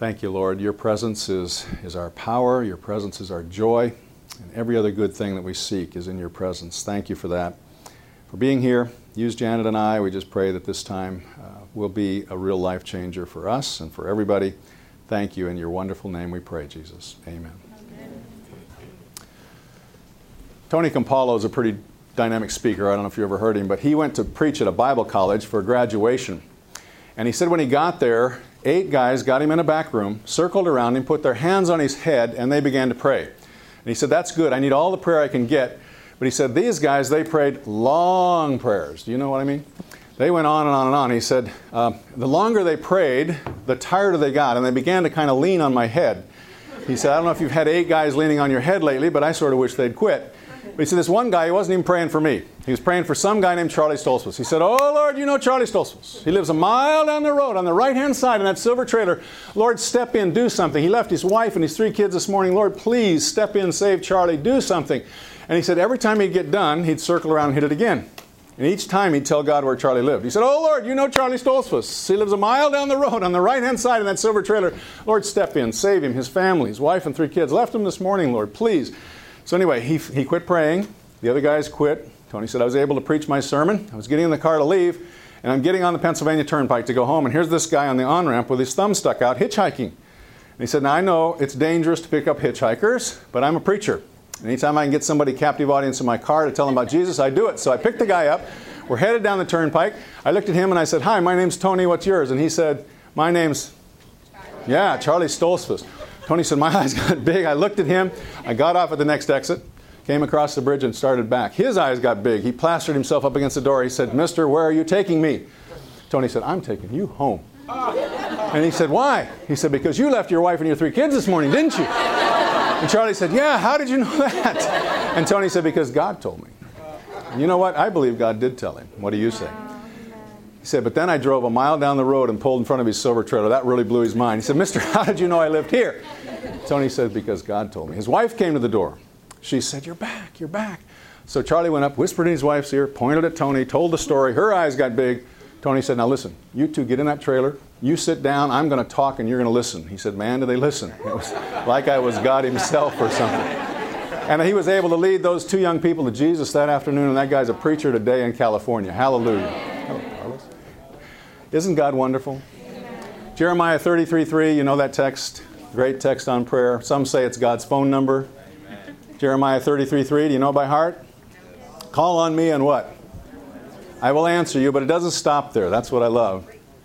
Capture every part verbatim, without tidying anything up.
Thank you, Lord. Your presence is, is our power. Your presence is our joy. And every other good thing that we seek is in your presence. Thank you for that. For being here, use Janet and I. We just pray that this time uh, will be a real life changer for us and for everybody. Thank you. In your wonderful name we pray, Jesus. Amen. Amen. Tony Campolo is a pretty dynamic speaker. I don't know if you ever heard him, but he went to preach at a Bible college for graduation. And he said when he got there, eight guys got him in a back room, circled around him, put their hands on his head, and they began to pray. And he said, that's good. I need all the prayer I can get. But he said, these guys, they prayed long prayers. Do you know what I mean? They went on and on and on. He said, uh, the longer they prayed, the tireder they got. And they began to kind of lean on my head. He said, I don't know if you've had eight guys leaning on your head lately, but I sort of wish they'd quit. But he said, this one guy, he wasn't even praying for me. He was praying for some guy named Charlie Stoltzfus. He said, oh, Lord, you know Charlie Stoltzfus. He lives a mile down the road on the right-hand side in that silver trailer. Lord, step in, do something. He left his wife and his three kids this morning. Lord, please step in, save Charlie, do something. And he said every time he'd get done, he'd circle around and hit it again. And each time he'd tell God where Charlie lived. He said, oh, Lord, you know Charlie Stoltzfus. He lives a mile down the road on the right-hand side in that silver trailer. Lord, step in, save him, his family, his wife and three kids. Left him this morning, Lord, please. So anyway, he, he quit praying. The other guys quit. Tony said, I was able to preach my sermon. I was getting in the car to leave, and I'm getting on the Pennsylvania Turnpike to go home, and here's this guy on the on-ramp with his thumb stuck out, hitchhiking. And he said, now I know it's dangerous to pick up hitchhikers, but I'm a preacher. Anytime I can get somebody captive audience in my car to tell them about Jesus, I do it. So I picked the guy up. We're headed down the turnpike. I looked at him and I said, hi, my name's Tony. What's yours? And he said, my name's, Charlie. yeah, Charlie Stoltzfus. Tony said, my eyes got big. I looked at him. I got off at the next exit, came across the bridge and started back. His eyes got big. He plastered himself up against the door. He said, mister, where are you taking me? Tony said, I'm taking you home. And he said, why? He said, because you left your wife and your three kids this morning, didn't you? And Charlie said, yeah, how did you know that? And Tony said, because God told me. And you know what? I believe God did tell him. What do you say? He said, but then I drove a mile down the road and pulled in front of his silver trailer. That really blew his mind. He said, mister, how did you know I lived here? Tony said, because God told me. His wife came to the door. She said, you're back, you're back. So Charlie went up, whispered in his wife's ear, pointed at Tony, told the story. Her eyes got big. Tony said, now listen, you two get in that trailer. You sit down. I'm going to talk and you're going to listen. He said, man, do they listen? It was like I was God himself or something. And he was able to lead those two young people to Jesus that afternoon, and that guy's a preacher today in California. Hallelujah. Hello, Carlos. Isn't God wonderful? Jeremiah thirty-three three, you know that text? Great text on prayer. Some say it's God's phone number. Jeremiah thirty-three three, do you know it by heart? Call on me and what? I will answer you, but it doesn't stop there. That's what I love.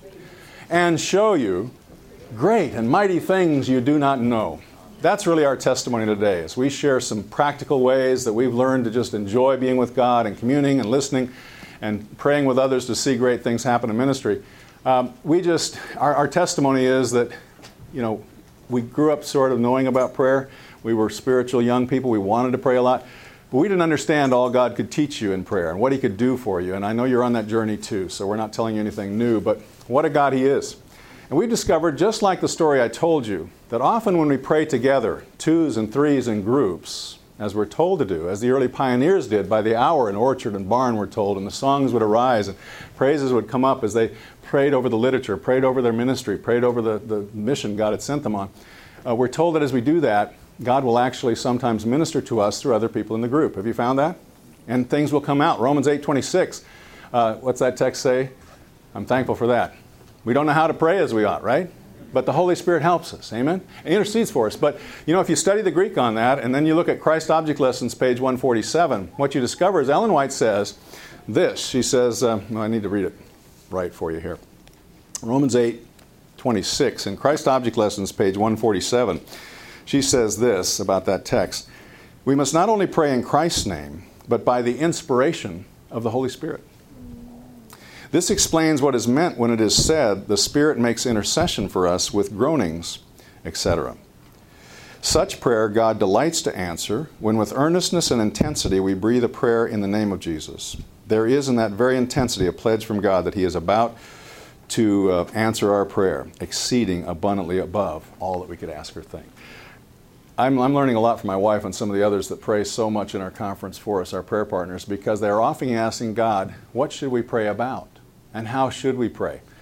And show you great and mighty things you do not know. That's really our testimony today, as we share some practical ways that we've learned to just enjoy being with God and communing and listening and praying with others to see great things happen in ministry. Um, we just, our, our testimony is that, you know, we grew up sort of knowing about prayer. We were spiritual young people. We wanted to pray a lot. But we didn't understand all God could teach you in prayer and what He could do for you. And I know you're on that journey too, so we're not telling you anything new. But what a God He is. And we discovered, just like the story I told you, that often when we pray together, twos and threes in groups, as we're told to do, as the early pioneers did by the hour in orchard and barn, we're told, and the songs would arise and praises would come up as they prayed over the literature, prayed over their ministry, prayed over the, the mission God had sent them on. Uh, we're told that as we do that, God will actually sometimes minister to us through other people in the group. Have you found that? And things will come out. Romans eight twenty-six. Uh, what's that text say? I'm thankful for that. We don't know how to pray as we ought, right? But the Holy Spirit helps us. Amen? And intercedes for us. But, you know, if you study the Greek on that, and then you look at Christ Object Lessons, page one forty-seven, what you discover is Ellen White says this. She says, uh, well, I need to read it right for you here. Romans eight twenty-six, in Christ Object Lessons, page one forty-seven, she says this about that text. We must not only pray in Christ's name, but by the inspiration of the Holy Spirit. This explains what is meant when it is said, the Spirit makes intercession for us with groanings, et cetera. Such prayer God delights to answer when with earnestness and intensity we breathe a prayer in the name of Jesus. There is in that very intensity a pledge from God that He is about to uh, answer our prayer, exceeding abundantly above all that we could ask or think. I'm, I'm learning a lot from my wife and some of the others that pray so much in our conference for us, our prayer partners, because they're often asking God, what should we pray about? And how should we pray?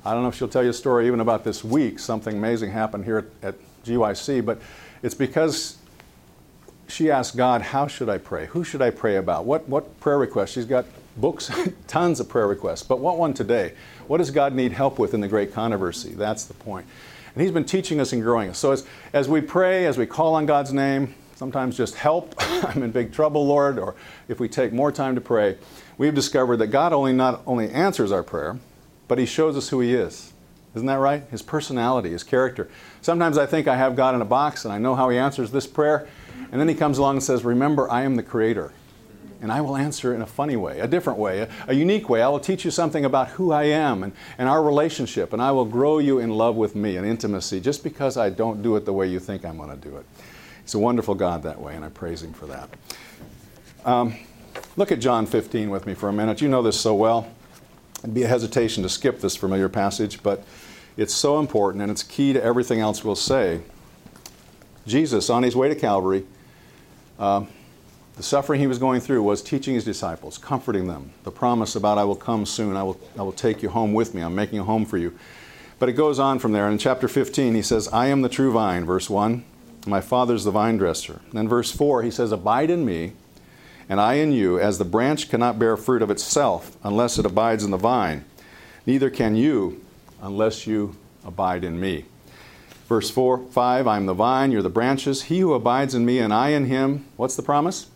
I don't know if she'll tell you a story even about this week. Something amazing happened here at, at G Y C, but it's because she asked God, how should I pray? Who should I pray about? What, what prayer requests? She's got books, tons of prayer requests. But what one today? What does God need help with in the great controversy? That's the point. And He's been teaching us and growing us. So as, as we pray, as we call on God's name, sometimes just help, I'm in big trouble, Lord, or if we take more time to pray, we've discovered that God only not only answers our prayer, but He shows us who He is. Isn't that right? His personality, His character. Sometimes I think I have God in a box and I know how He answers this prayer, and then He comes along and says, remember, I am the Creator. And I will answer in a funny way, a different way, a, a unique way. I will teach you something about who I am and, and our relationship, and I will grow you in love with me and intimacy just because I don't do it the way you think I'm going to do it. He's a wonderful God that way, and I praise Him for that. Um, look at John fifteen with me for a minute. You know this so well. It'd be a hesitation to skip this familiar passage, but it's so important, and it's key to everything else we'll say. Jesus, on His way to Calvary, uh, the suffering He was going through was teaching His disciples, comforting them, the promise about I will come soon, I will, I will take you home with me, I'm making a home for you. But it goes on from there, and in chapter fifteen He says, I am the true vine, verse one, my Father's the vine dresser. And then verse four, He says, abide in me, and I in you, as the branch cannot bear fruit of itself unless it abides in the vine, neither can you unless you abide in me. Verse four, five, I am the vine, you're the branches. He who abides in me and I in him, what's the promise?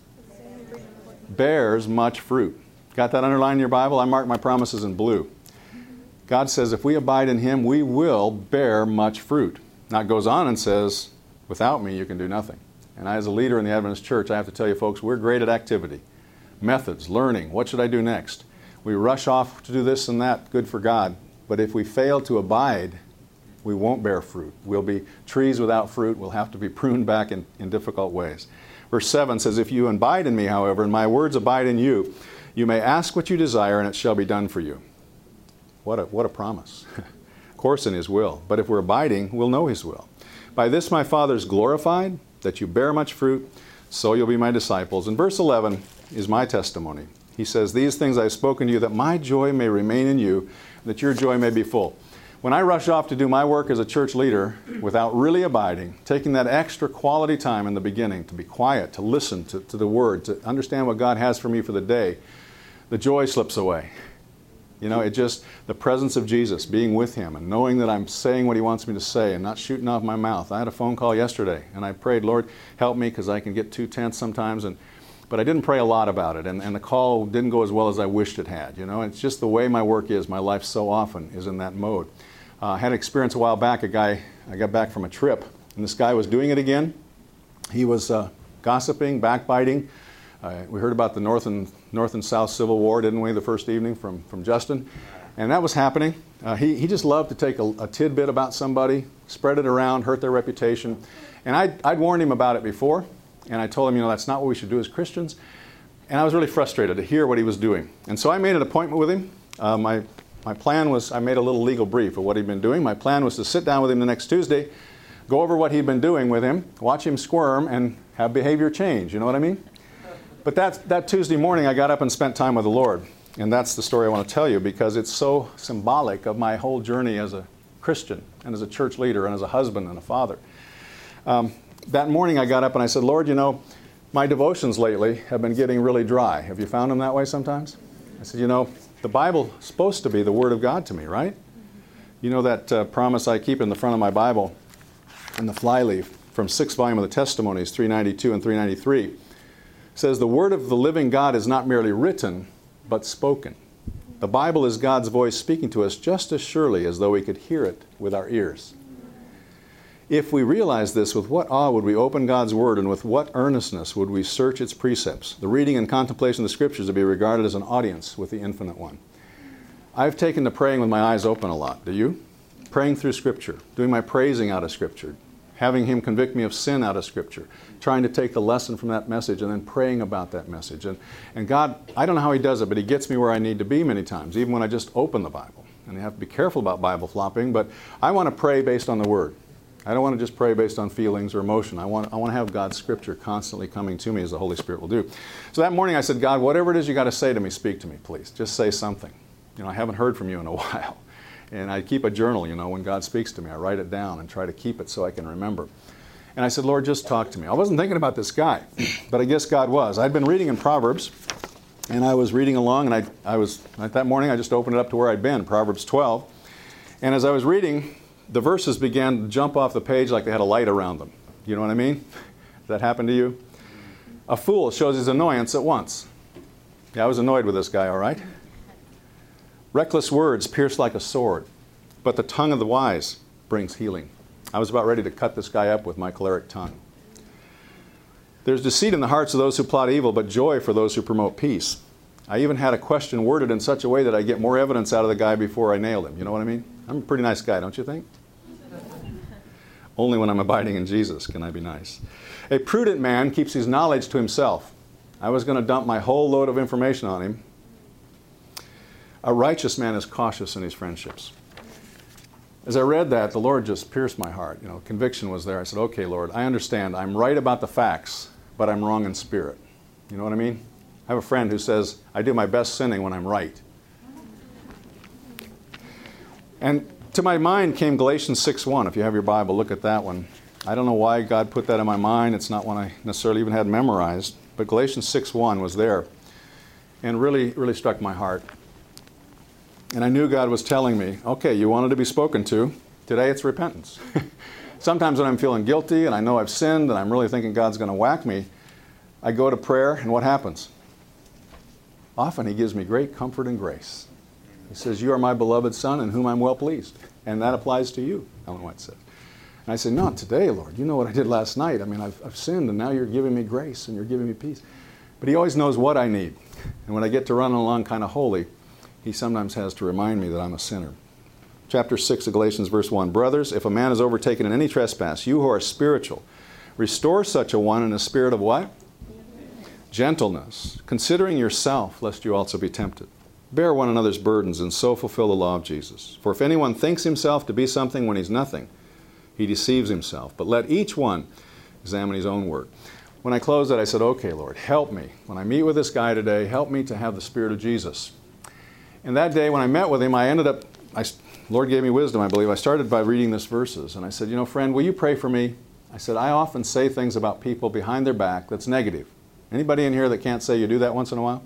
Bears much fruit. Got that underlined in your Bible? I mark my promises in blue. God says if we abide in Him, we will bear much fruit. Now it goes on and says, without me you can do nothing. And I, as a leader in the Adventist church, I have to tell you folks, we're great at activity. Methods, learning, what should I do next? We rush off to do this and that, good for God. But if we fail to abide, we won't bear fruit. We'll be trees without fruit. We'll have to be pruned back in, in difficult ways. Verse seven says, if you abide in me, however, and my words abide in you, you may ask what you desire, and it shall be done for you. What a, what a promise. Of course, in His will. But if we're abiding, we'll know His will. By this my Father is glorified, that you bear much fruit, so you'll be my disciples. And verse eleven is my testimony. He says, these things I have spoken to you, that my joy may remain in you, that your joy may be full. When I rush off to do my work as a church leader without really abiding, taking that extra quality time in the beginning to be quiet, to listen to, to the Word, to understand what God has for me for the day, the joy slips away. You know, it just, the presence of Jesus, being with Him and knowing that I'm saying what He wants me to say and not shooting off my mouth. I had a phone call yesterday and I prayed, Lord, help me, because I can get too tense sometimes. And But I didn't pray a lot about it, and, and the call didn't go as well as I wished it had. You know, it's just the way my work is. My life so often is in that mode. Uh, I had an experience a while back. A guy, I got back from a trip, and this guy was doing it again. He was uh, gossiping, backbiting. Uh, we heard about the North and North and South Civil War, didn't we, the first evening from, from Justin? And that was happening. Uh, he, he just loved to take a, a tidbit about somebody, spread it around, hurt their reputation. And I'd, I'd warned him about it before. And I told him, you know, that's not what we should do as Christians. And I was really frustrated to hear what he was doing. And so I made an appointment with him. Uh, my, my plan was, I made a little legal brief of what he'd been doing. My plan was to sit down with him the next Tuesday, go over what he'd been doing with him, watch him squirm, and have behavior change. You know what I mean? But that, that Tuesday morning, I got up and spent time with the Lord. And that's the story I want to tell you, because it's so symbolic of my whole journey as a Christian and as a church leader and as a husband and a father. Um, That morning I got up and I said, Lord, you know, my devotions lately have been getting really dry. Have you found them that way sometimes? I said, you know, the Bible's supposed to be the Word of God to me, right? You know that uh, promise I keep in the front of my Bible in the flyleaf from sixth volume of the Testimonies, three ninety-two and three ninety-three, says the Word of the living God is not merely written, but spoken. The Bible is God's voice speaking to us just as surely as though we could hear it with our ears. If we realize this, with what awe would we open God's Word, and with what earnestness would we search its precepts? The reading and contemplation of the Scriptures to be regarded as an audience with the Infinite One. I've taken to praying with my eyes open a lot. Do you? Praying through Scripture, doing my praising out of Scripture, having Him convict me of sin out of Scripture, trying to take the lesson from that message and then praying about that message. And, and God, I don't know how He does it, but He gets me where I need to be many times, even when I just open the Bible. And you have to be careful about Bible flopping, but I want to pray based on the Word. I don't want to just pray based on feelings or emotion. I want, I want to have God's Scripture constantly coming to me, as the Holy Spirit will do. So that morning I said, God, whatever it is you got to say to me, speak to me, please. Just say something. You know, I haven't heard from you in a while. And I keep a journal, you know, when God speaks to me. I write it down and try to keep it so I can remember. And I said, Lord, just talk to me. I wasn't thinking about this guy, but I guess God was. I'd been reading in Proverbs, and I was reading along, and I, I was, that morning I just opened it up to where I'd been, Proverbs twelve. And as I was reading, the verses began to jump off the page like they had a light around them. You know what I mean? Does that happen to you? A fool shows his annoyance at once. Yeah, I was annoyed with this guy, all right? Reckless words pierce like a sword, but the tongue of the wise brings healing. I was about ready to cut this guy up with my choleric tongue. There's deceit in the hearts of those who plot evil, but joy for those who promote peace. I even had a question worded in such a way that I get more evidence out of the guy before I nailed him. You know what I mean? I'm a pretty nice guy, don't you think? Only when I'm abiding in Jesus can I be nice. A prudent man keeps his knowledge to himself. I was going to dump my whole load of information on him. A righteous man is cautious in his friendships. As I read that, the Lord just pierced my heart. You know, conviction was there. I said, okay, Lord, I understand. I'm right about the facts, but I'm wrong in spirit. You know what I mean? I have a friend who says, I do my best sinning when I'm right. And to my mind came Galatians six one. If you have your Bible, look at that one. I don't know why God put that in my mind. It's not one I necessarily even had memorized. But Galatians six one was there and really, really struck my heart. And I knew God was telling me, okay, you wanted to be spoken to. Today it's repentance. Sometimes when I'm feeling guilty and I know I've sinned and I'm really thinking God's going to whack me, I go to prayer and what happens? Often He gives me great comfort and grace. He says, you are my beloved Son in whom I'm well pleased. And that applies to you, Ellen White said. And I said, not today, Lord. You know what I did last night. I mean, I've, I've sinned and now you're giving me grace and you're giving me peace. But He always knows what I need. And when I get to running along kind of holy, He sometimes has to remind me that I'm a sinner. Chapter six of Galatians, verse one. Brothers, if a man is overtaken in any trespass, you who are spiritual, restore such a one in a spirit of what? Gentleness, considering yourself, lest you also be tempted. Bear one another's burdens, and so fulfill the law of Jesus. For if anyone thinks himself to be something when he's nothing, he deceives himself. But let each one examine his own work. When I closed that, I said, okay, Lord, help me. When I meet with this guy today, help me to have the Spirit of Jesus. And that day when I met with him, I ended up, I, Lord gave me wisdom, I believe. I started by reading this verses. And I said, you know, friend, will you pray for me? I said, I often say things about people behind their back that's negative. Anybody in here that can't say you do that once in a while?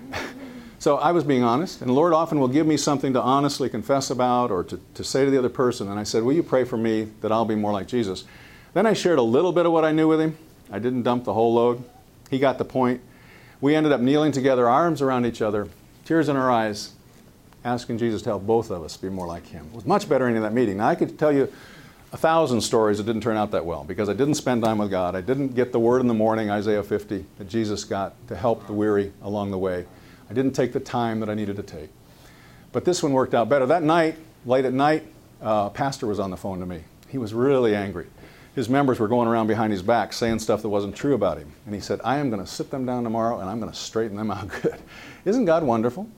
So I was being honest. And the Lord often will give me something to honestly confess about or to, to say to the other person. And I said, will you pray for me that I'll be more like Jesus? Then I shared a little bit of what I knew with him. I didn't dump the whole load. He got the point. We ended up kneeling together, arms around each other, tears in our eyes, asking Jesus to help both of us be more like Him. It was much better in that meeting. Now, I could tell you a thousand stories that didn't turn out that well because I didn't spend time with God. I didn't get the word in the morning, Isaiah fifty, that Jesus got to help the weary along the way. I didn't take the time that I needed to take. But this one worked out better. That night, late at night, uh, a pastor was on the phone to me. He was really angry. His members were going around behind his back saying stuff that wasn't true about him. And he said, I am going to sit them down tomorrow and I'm going to straighten them out good. Isn't God wonderful?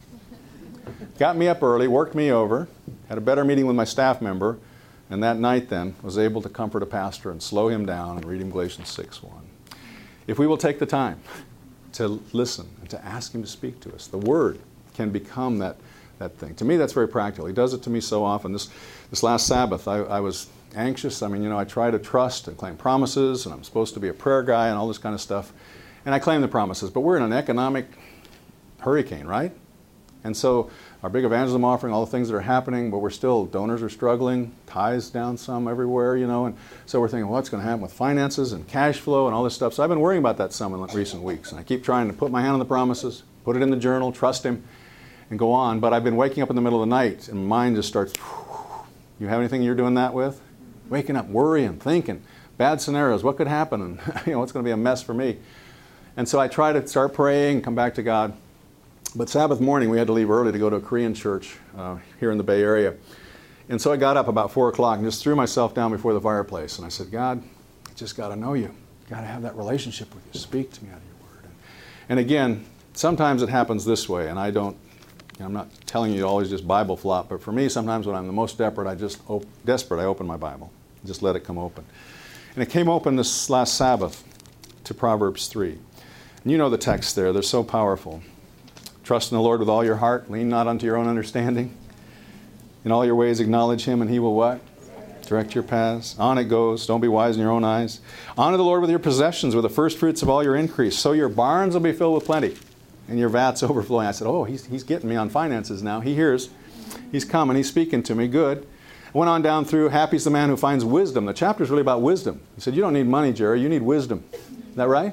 Got me up early, worked me over, had a better meeting with my staff member, and that night then was able to comfort a pastor and slow him down and read him Galatians six one. If we will take the time to listen and to ask Him to speak to us, the Word can become that, that thing. To me, that's very practical. He does it to me so often. This, this last Sabbath, I, I was anxious. I mean, you know, I try to trust and claim promises, and I'm supposed to be a prayer guy and all this kind of stuff. And I claim the promises, but we're in an economic hurricane, right? And so our big evangelism offering, all the things that are happening, but we're still, donors are struggling, tithes down some everywhere, you know, and so we're thinking, well, what's going to happen with finances and cash flow and all this stuff. So I've been worrying about that some in recent weeks, and I keep trying to put my hand on the promises, put it in the journal, trust Him, and go on. But I've been waking up in the middle of the night, and my mind just starts, you have anything you're doing that with? Waking up, worrying, thinking, bad scenarios, what could happen, and you know, it's going to be a mess for me. And so I try to start praying and come back to God. But Sabbath morning, we had to leave early to go to a Korean church uh, here in the Bay Area. And so I got up about four o'clock and just threw myself down before the fireplace. And I said, God, I just got to know You. Got to have that relationship with You. Speak to me out of Your Word. And, and again, sometimes it happens this way. And I don't, you know, I'm not telling you to always just Bible flop. But for me, sometimes when I'm the most desperate, I just op- desperate, I open my Bible. Just let it come open. And it came open this last Sabbath to Proverbs three. And you know the text there. They're so powerful. Trust in the Lord with all your heart. Lean not unto your own understanding. In all your ways acknowledge Him, and He will what? Direct your paths. On it goes. Don't be wise in your own eyes. Honor the Lord with your possessions, with the first fruits of all your increase. So your barns will be filled with plenty, and your vats overflowing. I said, oh, he's, he's getting me on finances now. He hears. He's coming. He's speaking to me. Good. I went on down through, happy is the man who finds wisdom. The chapter is really about wisdom. He said, you don't need money, Jerry. You need wisdom. Is that right?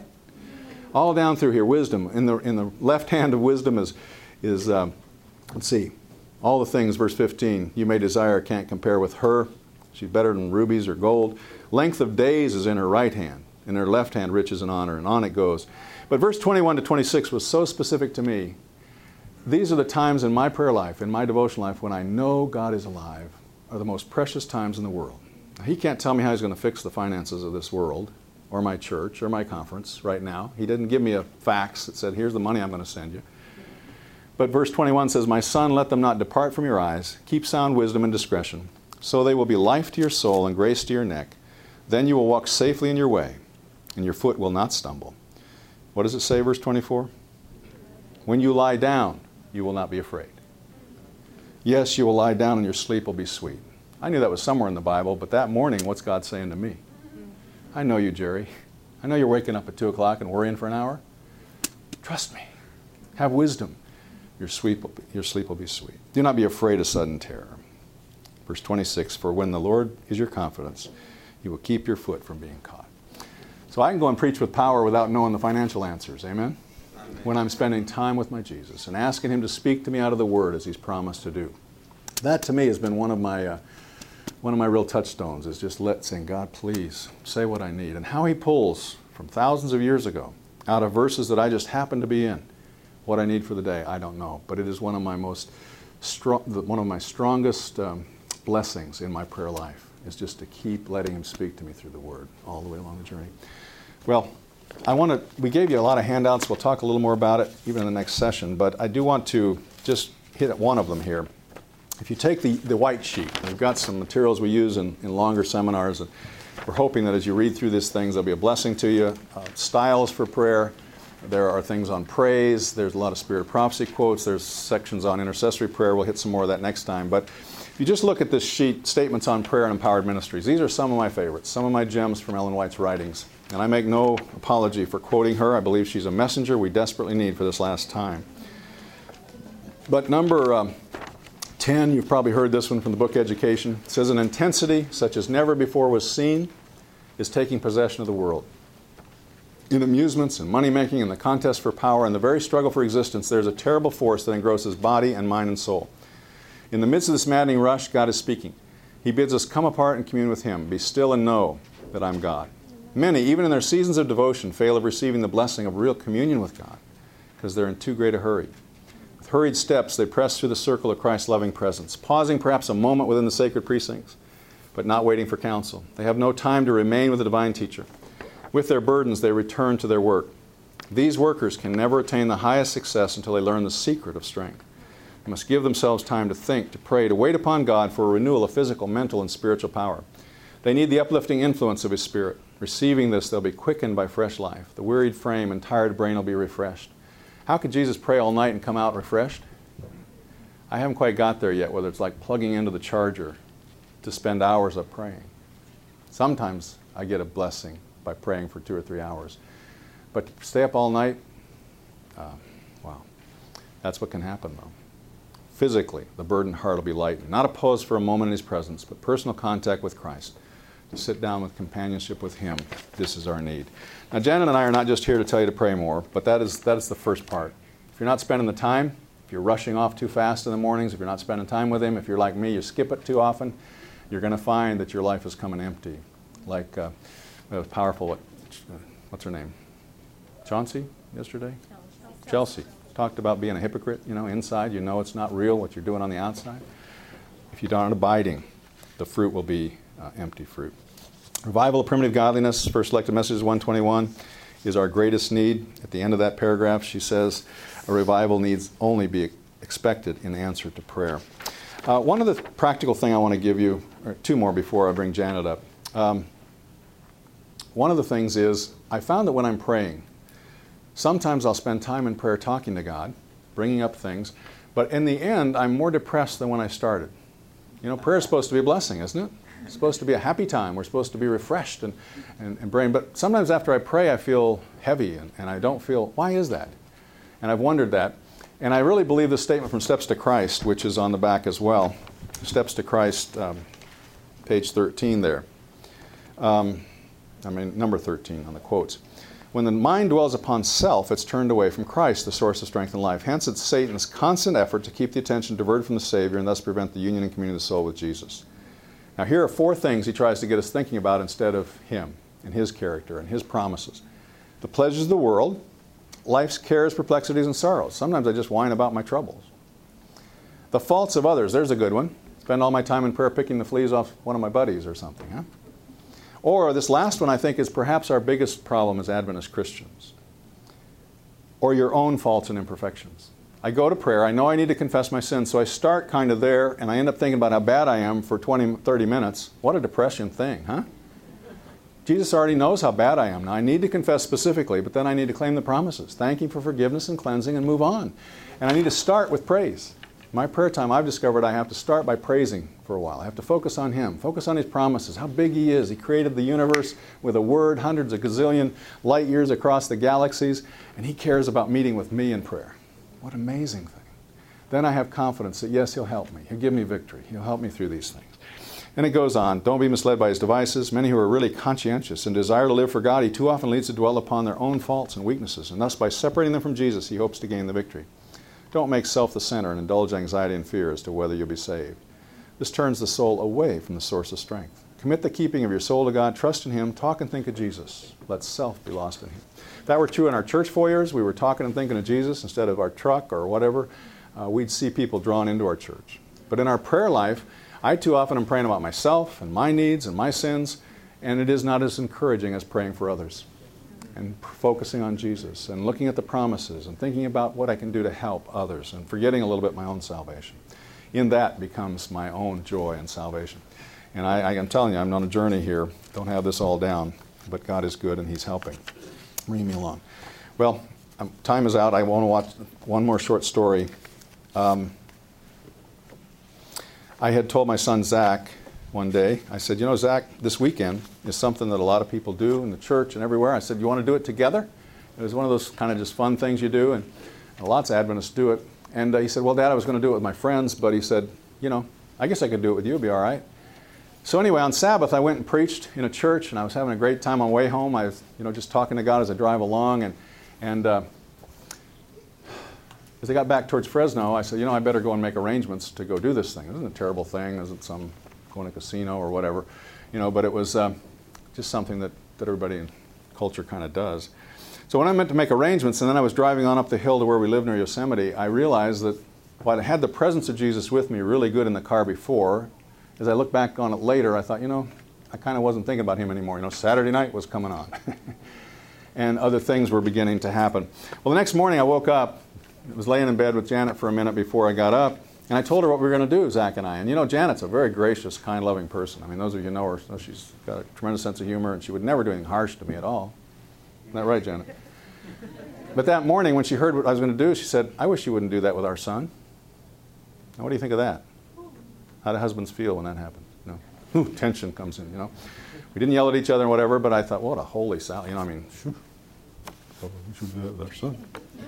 All down through here, wisdom. In the, in the left hand of wisdom is, is um, let's see, all the things, verse fifteen, you may desire, can't compare with her. She's better than rubies or gold. Length of days is in her right hand. In her left hand, riches and honor. And on it goes. But verse twenty-one to twenty-six was so specific to me. These are the times in my prayer life, in my devotion life, when I know God is alive, are the most precious times in the world. He can't tell me how He's going to fix the finances of this world, or my church, or my conference right now. He didn't give me a fax that said, here's the money I'm going to send you. But verse twenty-one says, my son, let them not depart from your eyes. Keep sound wisdom and discretion. So they will be life to your soul and grace to your neck. Then you will walk safely in your way, and your foot will not stumble. What does it say, verse twenty-four? When you lie down, you will not be afraid. Yes, you will lie down and your sleep will be sweet. I knew that was somewhere in the Bible, but that morning, what's God saying to me? I know you, Jerry. I know you're waking up at two o'clock and worrying for an hour. Trust me. Have wisdom. Your sleep, will be, your sleep will be sweet. Do not be afraid of sudden terror. Verse twenty-six, for when the Lord is your confidence, He will keep your foot from being caught. So I can go and preach with power without knowing the financial answers. Amen? Amen? When I'm spending time with my Jesus and asking Him to speak to me out of the Word as He's promised to do. That to me has been one of my, uh, one of my real touchstones, is just let, saying, God, please say what I need. And how He pulls from thousands of years ago out of verses that I just happen to be in what I need for the day, I don't know. But it is one of my most strong, one of my strongest um, blessings in my prayer life, is just to keep letting Him speak to me through the Word all the way along the journey. Well, I want to, we gave you a lot of handouts. We'll talk a little more about it even in the next session, but I do want to just hit at one of them here. If you take the, the white sheet, we've got some materials we use in, in longer seminars, and we're hoping that as you read through these things, they'll be a blessing to you. Uh, styles for prayer. There are things on praise. There's a lot of Spirit of Prophecy quotes. There's sections on intercessory prayer. We'll hit some more of that next time. But if you just look at this sheet, Statements on Prayer and Empowered Ministries, these are some of my favorites, some of my gems from Ellen White's writings. And I make no apology for quoting her. I believe she's a messenger we desperately need for this last time. But number um, ten, you've probably heard this one from the book Education. It says, an intensity such as never before was seen is taking possession of the world. In amusements and money-making and the contest for power and the very struggle for existence, there's a terrible force that engrosses body and mind and soul. In the midst of this maddening rush, God is speaking. He bids us come apart and commune with Him. Be still and know that I'm God. Many, even in their seasons of devotion, fail of receiving the blessing of real communion with God because they're in too great a hurry. With hurried steps, they press through the circle of Christ's loving presence, pausing perhaps a moment within the sacred precincts, but not waiting for counsel. They have no time to remain with the divine teacher. With their burdens, they return to their work. These workers can never attain the highest success until they learn the secret of strength. They must give themselves time to think, to pray, to wait upon God for a renewal of physical, mental, and spiritual power. They need the uplifting influence of His Spirit. Receiving this, they'll be quickened by fresh life. The wearied frame and tired brain will be refreshed. How could Jesus pray all night and come out refreshed? I haven't quite got there yet, whether it's like plugging into the charger to spend hours of praying. Sometimes I get a blessing by praying for two or three hours. But to stay up all night, uh, wow, that's what can happen though. Physically, the burdened heart will be lightened. Not a pause for a moment in His presence, but personal contact with Christ. To sit down with companionship with Him. This is our need. Now, Janet and I are not just here to tell you to pray more, but that is, that is the first part. If you're not spending the time, if you're rushing off too fast in the mornings, if you're not spending time with Him, if you're like me, you skip it too often, you're going to find that your life is coming empty. Like, uh, it was powerful, what, uh, what's her name? Chauncey yesterday? Chelsea. Chelsea. Talked about being a hypocrite, you know, inside you know it's not real what you're doing on the outside. If you aren't abiding, the fruit will be uh, empty fruit. Revival of primitive godliness, First Selected Messages one twenty-one, is our greatest need. At the end of that paragraph, she says, a revival needs only be expected in answer to prayer. Uh, one of the practical thing I want to give you, or two more before I bring Janet up. Um, one of the things is, I found that when I'm praying, sometimes I'll spend time in prayer talking to God, bringing up things, but in the end, I'm more depressed than when I started. You know, prayer is supposed to be a blessing, isn't it? It's supposed to be a happy time. We're supposed to be refreshed and, and, and brain. But sometimes after I pray, I feel heavy and, and I don't feel, why is that? And I've wondered that. And I really believe this statement from Steps to Christ, which is on the back as well. Steps to Christ, um, page thirteen there. Um, I mean, number thirteen on the quotes. When the mind dwells upon self, it's turned away from Christ, the source of strength and life. Hence, it's Satan's constant effort to keep the attention diverted from the Savior and thus prevent the union and communion of the soul with Jesus. Now, here are four things he tries to get us thinking about instead of him and his character and his promises. The pleasures of the world, life's cares, perplexities, and sorrows. Sometimes I just whine about my troubles. The faults of others. There's a good one. Spend all my time in prayer picking the fleas off one of my buddies or something, huh? Or this last one I think is perhaps our biggest problem as Adventist Christians. Or your own faults and imperfections. I go to prayer, I know I need to confess my sins, so I start kind of there and I end up thinking about how bad I am for twenty, thirty minutes. What a depression thing, huh? Jesus already knows how bad I am. Now I need to confess specifically, but then I need to claim the promises. Thank Him for forgiveness and cleansing and move on. And I need to start with praise. My prayer time, I've discovered I have to start by praising for a while. I have to focus on Him, focus on His promises, how big He is. He created the universe with a word, hundreds of gazillion light years across the galaxies, and He cares about meeting with me in prayer. What an amazing thing. Then I have confidence that yes, He'll help me. He'll give me victory. He'll help me through these things. And it goes on. Don't be misled by His devices. Many who are really conscientious and desire to live for God, He too often leads to dwell upon their own faults and weaknesses, and thus by separating them from Jesus, He hopes to gain the victory. Don't make self the center and indulge anxiety and fear as to whether you'll be saved. This turns the soul away from the source of strength. Commit the keeping of your soul to God. Trust in Him. Talk and think of Jesus. Let self be lost in Him. If that were true in our church foyers, we were talking and thinking of Jesus instead of our truck or whatever, uh, we'd see people drawn into our church. But in our prayer life, I too often am praying about myself and my needs and my sins, and it is not as encouraging as praying for others and focusing on Jesus and looking at the promises and thinking about what I can do to help others and forgetting a little bit my own salvation. In that becomes my own joy and salvation. And I, I am telling you, I'm on a journey here. Don't have this all down, but God is good and He's helping. Bring me along. Well, um, time is out. I want to watch one more short story. Um, I had told my son Zach one day, I said, you know, Zach, this weekend is something that a lot of people do in the church and everywhere. I said, you want to do it together? It was one of those kind of just fun things you do, and lots of Adventists do it. And uh, he said, well, Dad, I was going to do it with my friends, but he said, you know, I guess I could do it with you. It'd be all right. So anyway, on Sabbath, I went and preached in a church, and I was having a great time on the way home. I was, you know, just talking to God as I drive along, and and uh, as I got back towards Fresno, I said, you know, I better go and make arrangements to go do this thing. It isn't a terrible thing. It isn't some going to a casino or whatever, you know, but it was uh, just something that, that everybody in culture kind of does. So when I meant to make arrangements, and then I was driving on up the hill to where we live near Yosemite, I realized that while I had the presence of Jesus with me really good in the car before, as I look back on it later, I thought, you know, I kind of wasn't thinking about Him anymore. You know, Saturday night was coming on. And other things were beginning to happen. Well, the next morning I woke up, I was laying in bed with Janet for a minute before I got up, and I told her what we were going to do, Zach and I. And you know, Janet's a very gracious, kind, loving person. I mean, those of you who know her, know she's got a tremendous sense of humor, and she would never do anything harsh to me at all. Isn't that right, Janet? But that morning, when she heard what I was going to do, she said, I wish you wouldn't do that with our son. Now, what do you think of that? How do husbands feel when that happens? You know, ooh, tension comes in, you know. We didn't yell at each other and whatever, but I thought, what a holy Sally. You know, I mean, shoo. Oh, we should do that with our son.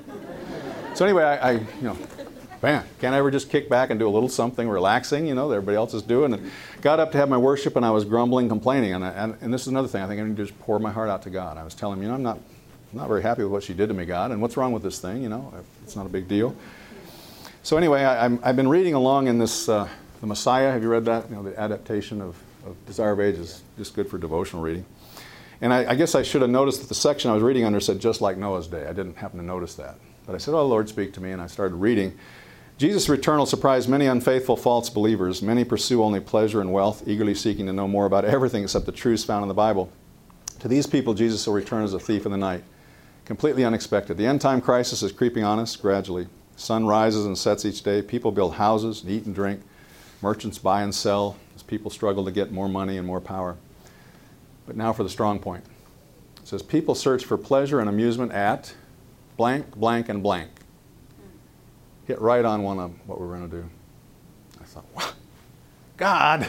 So anyway, I, I, you know, man, can't I ever just kick back and do a little something relaxing, you know, that everybody else is doing? And got up to have my worship, and I was grumbling, complaining. And, I, and, and this is another thing. I think I need to just pour my heart out to God. I was telling him, you know, I'm not, I'm not very happy with what she did to me, God. And what's wrong with this thing, you know? It's not a big deal. So anyway, I, I'm, I've been reading along in this, uh, The Messiah. Have you read that? You know, the adaptation of, of Desire of Ages is just good for devotional reading. And I, I guess I should have noticed that the section I was reading under said, just like Noah's day. I didn't happen to notice that. But I said, oh, Lord, speak to me. And I started reading. Jesus' return will surprise many unfaithful false believers. Many pursue only pleasure and wealth, eagerly seeking to know more about everything except the truths found in the Bible. To these people, Jesus will return as a thief in the night, completely unexpected. The end-time crisis is creeping on us gradually. The sun rises and sets each day. People build houses and eat and drink. Merchants buy and sell as people struggle to get more money and more power. But now for the strong point. It says, people search for pleasure and amusement at blank, blank, and blank. Hit right on one of what we're going to do. I thought, wow, God,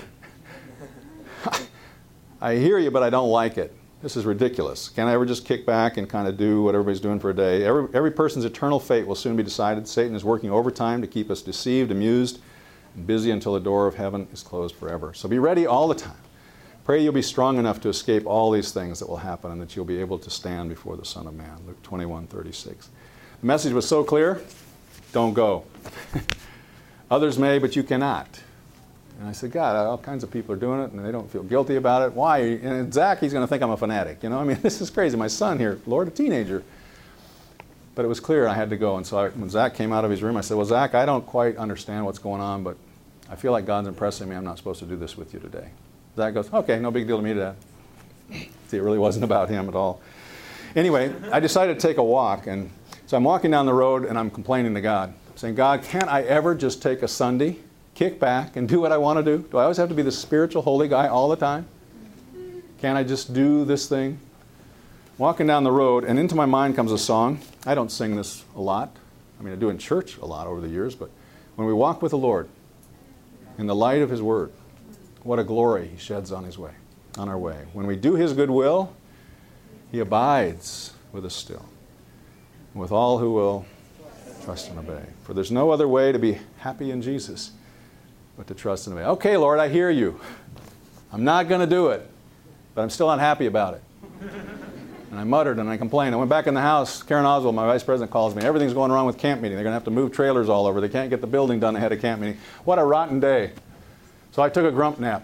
I hear you, but I don't like it. This is ridiculous. Can I ever just kick back and kind of do what everybody's doing for a day? Every, every person's eternal fate will soon be decided. Satan is working overtime to keep us deceived, amused, and busy until the door of heaven is closed forever. So be ready all the time. Pray you'll be strong enough to escape all these things that will happen and that you'll be able to stand before the Son of Man. Luke twenty-one thirty-six. The message was so clear, don't go. Others may, but you cannot. And I said, God, all kinds of people are doing it, and they don't feel guilty about it. Why? And Zach, he's going to think I'm a fanatic. You know, I mean, this is crazy. My son here, Lord, a teenager. But it was clear I had to go. And so I, when Zach came out of his room, I said, well, Zach, I don't quite understand what's going on, but I feel like God's impressing me. I'm not supposed to do this with you today. Zach goes, okay, no big deal to me, Dad. See, it really wasn't about him at all. Anyway, I decided to take a walk. And so I'm walking down the road, and I'm complaining to God, saying, God, can't I ever just take a Sunday, kick back, and do what I want to do? Do I always have to be the spiritual holy guy all the time? Can't I just do this thing? Walking down the road, and into my mind comes a song. I don't sing this a lot. I mean, I do in church a lot over the years, but when we walk with the Lord in the light of His Word, what a glory He sheds on His way, on our way. When we do His good will, He abides with us still, with all who will trust and obey. For there's no other way to be happy in Jesus but to trust and obey. Okay, Lord, I hear you. I'm not going to do it, but I'm still unhappy about it. And I muttered and I complained. I went back in the house. Karen Oswald, my vice president, calls me. Everything's going wrong with camp meeting. They're going to have to move trailers all over. They can't get the building done ahead of camp meeting. What a rotten day. So I took a grump nap.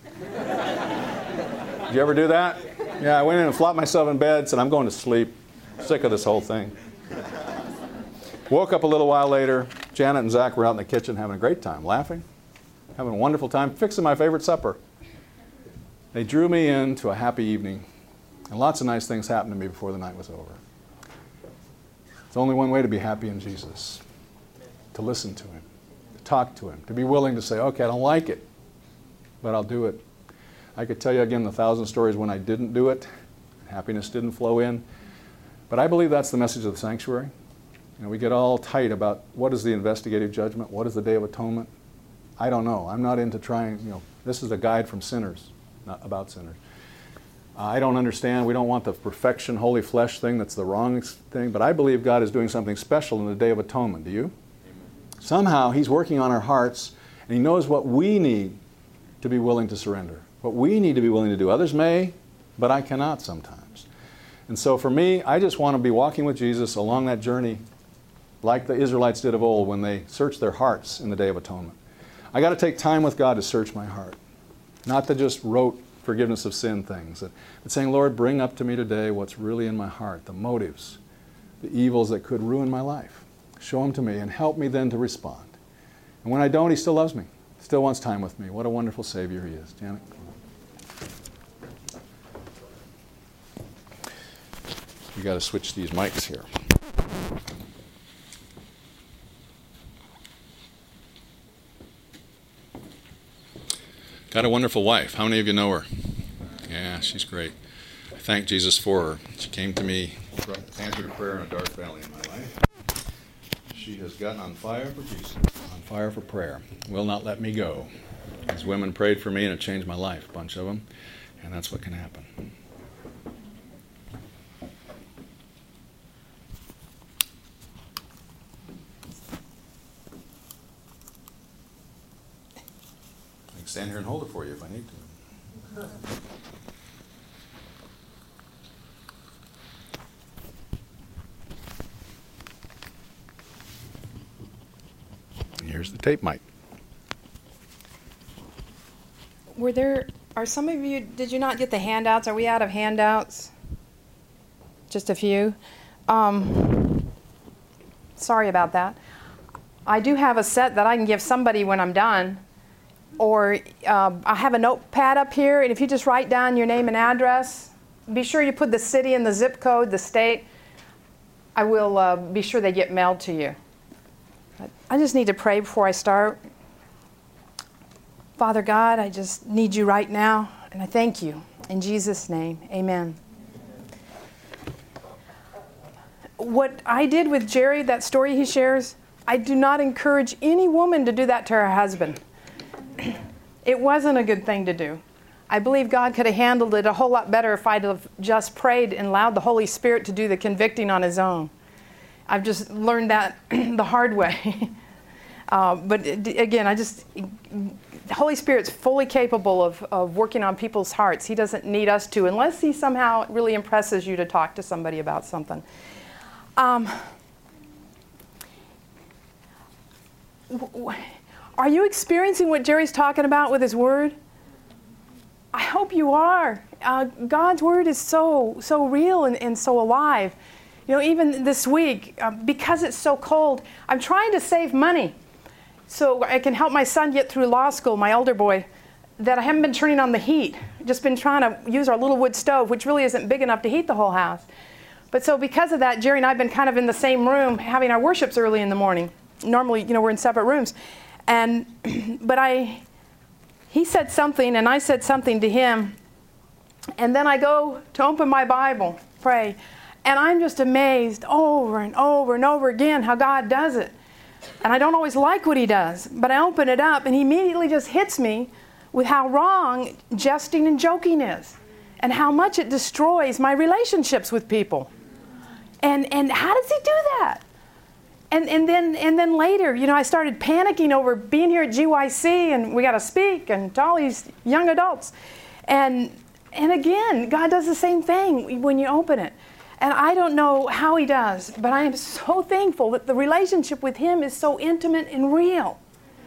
Did you ever do that? Yeah, I went in and flopped myself in bed, said, I'm going to sleep. Sick of this whole thing. Woke up a little while later. Janet and Zach were out in the kitchen having a great time, laughing, having a wonderful time, fixing my favorite supper. They drew me into a happy evening, and lots of nice things happened to me before the night was over. There's only one way to be happy in Jesus, to listen to Him, to talk to Him, to be willing to say, okay, I don't like it, but I'll do it. I could tell you again the thousand stories when I didn't do it, happiness didn't flow in, but I believe that's the message of the sanctuary. You know, we get all tight about what is the investigative judgment, what is the Day of Atonement. I don't know. I'm not into trying, you know, this is a guide from sinners, not about sinners. Uh, I don't understand. We don't want the perfection, holy flesh thing. That's the wrong thing. But I believe God is doing something special in the Day of Atonement. Do you? Amen. Somehow He's working on our hearts, and He knows what we need to be willing to surrender, what we need to be willing to do. Others may, but I cannot sometimes. And so for me, I just want to be walking with Jesus along that journey like the Israelites did of old when they searched their hearts in the Day of Atonement. I got to take time with God to search my heart, not to just rote forgiveness of sin things, but saying, Lord, bring up to me today what's really in my heart, the motives, the evils that could ruin my life. Show them to me and help me then to respond. And when I don't, He still loves me, still wants time with me. What a wonderful Savior He is. Janet? We got to switch these mics here. Got a wonderful wife. How many of you know her? Yeah, she's great. I thank Jesus for her. She came to me, answered prayer in a dark valley in my life. She has gotten on fire for Jesus, on fire for prayer. Will not let me go. These women prayed for me and it changed my life, a bunch of them, and that's what can happen. Stand here and hold it for you if I need to. And here's the tape mic. Were there, are some of you, did you not get the handouts? Are we out of handouts? Just a few? Um, sorry about that. I do have a set that I can give somebody when I'm done. Or uh, I have a notepad up here, and if you just write down your name and address, be sure you put the city and the zip code, the state. I will uh, be sure they get mailed to you. I just need to pray before I start. Father God, I just need you right now, and I thank you. In Jesus' name, amen. What I did with Jerry, that story he shares, I do not encourage any woman to do that to her husband. It wasn't a good thing to do. I believe God could have handled it a whole lot better if I'd have just prayed and allowed the Holy Spirit to do the convicting on His own. I've just learned that the hard way. uh, but again, I just, the Holy Spirit's fully capable of, of working on people's hearts. He doesn't need us to, unless He somehow really impresses you to talk to somebody about something. Um, are you experiencing what Jerry's talking about with his Word? I hope you are. Uh, God's Word is so, so real and, and so alive. You know, even this week, uh, because it's so cold, I'm trying to save money so I can help my son get through law school, my older boy, that I haven't been turning on the heat. Just been trying to use our little wood stove, which really isn't big enough to heat the whole house. But so because of that, Jerry and I have been kind of in the same room having our worships early in the morning. Normally, you know, we're in separate rooms. And, but I, he said something and I said something to him. And then I go to open my Bible, pray. And I'm just amazed over and over and over again how God does it. And I don't always like what He does, but I open it up and He immediately just hits me with how wrong jesting and joking is and how much it destroys my relationships with people. And and how does He do that? And and then and then later, you know, I started panicking over being here at G Y C and we got to speak and to all these young adults. And and again, God does the same thing when you open it. And I don't know how He does, but I am so thankful that the relationship with Him is so intimate and real.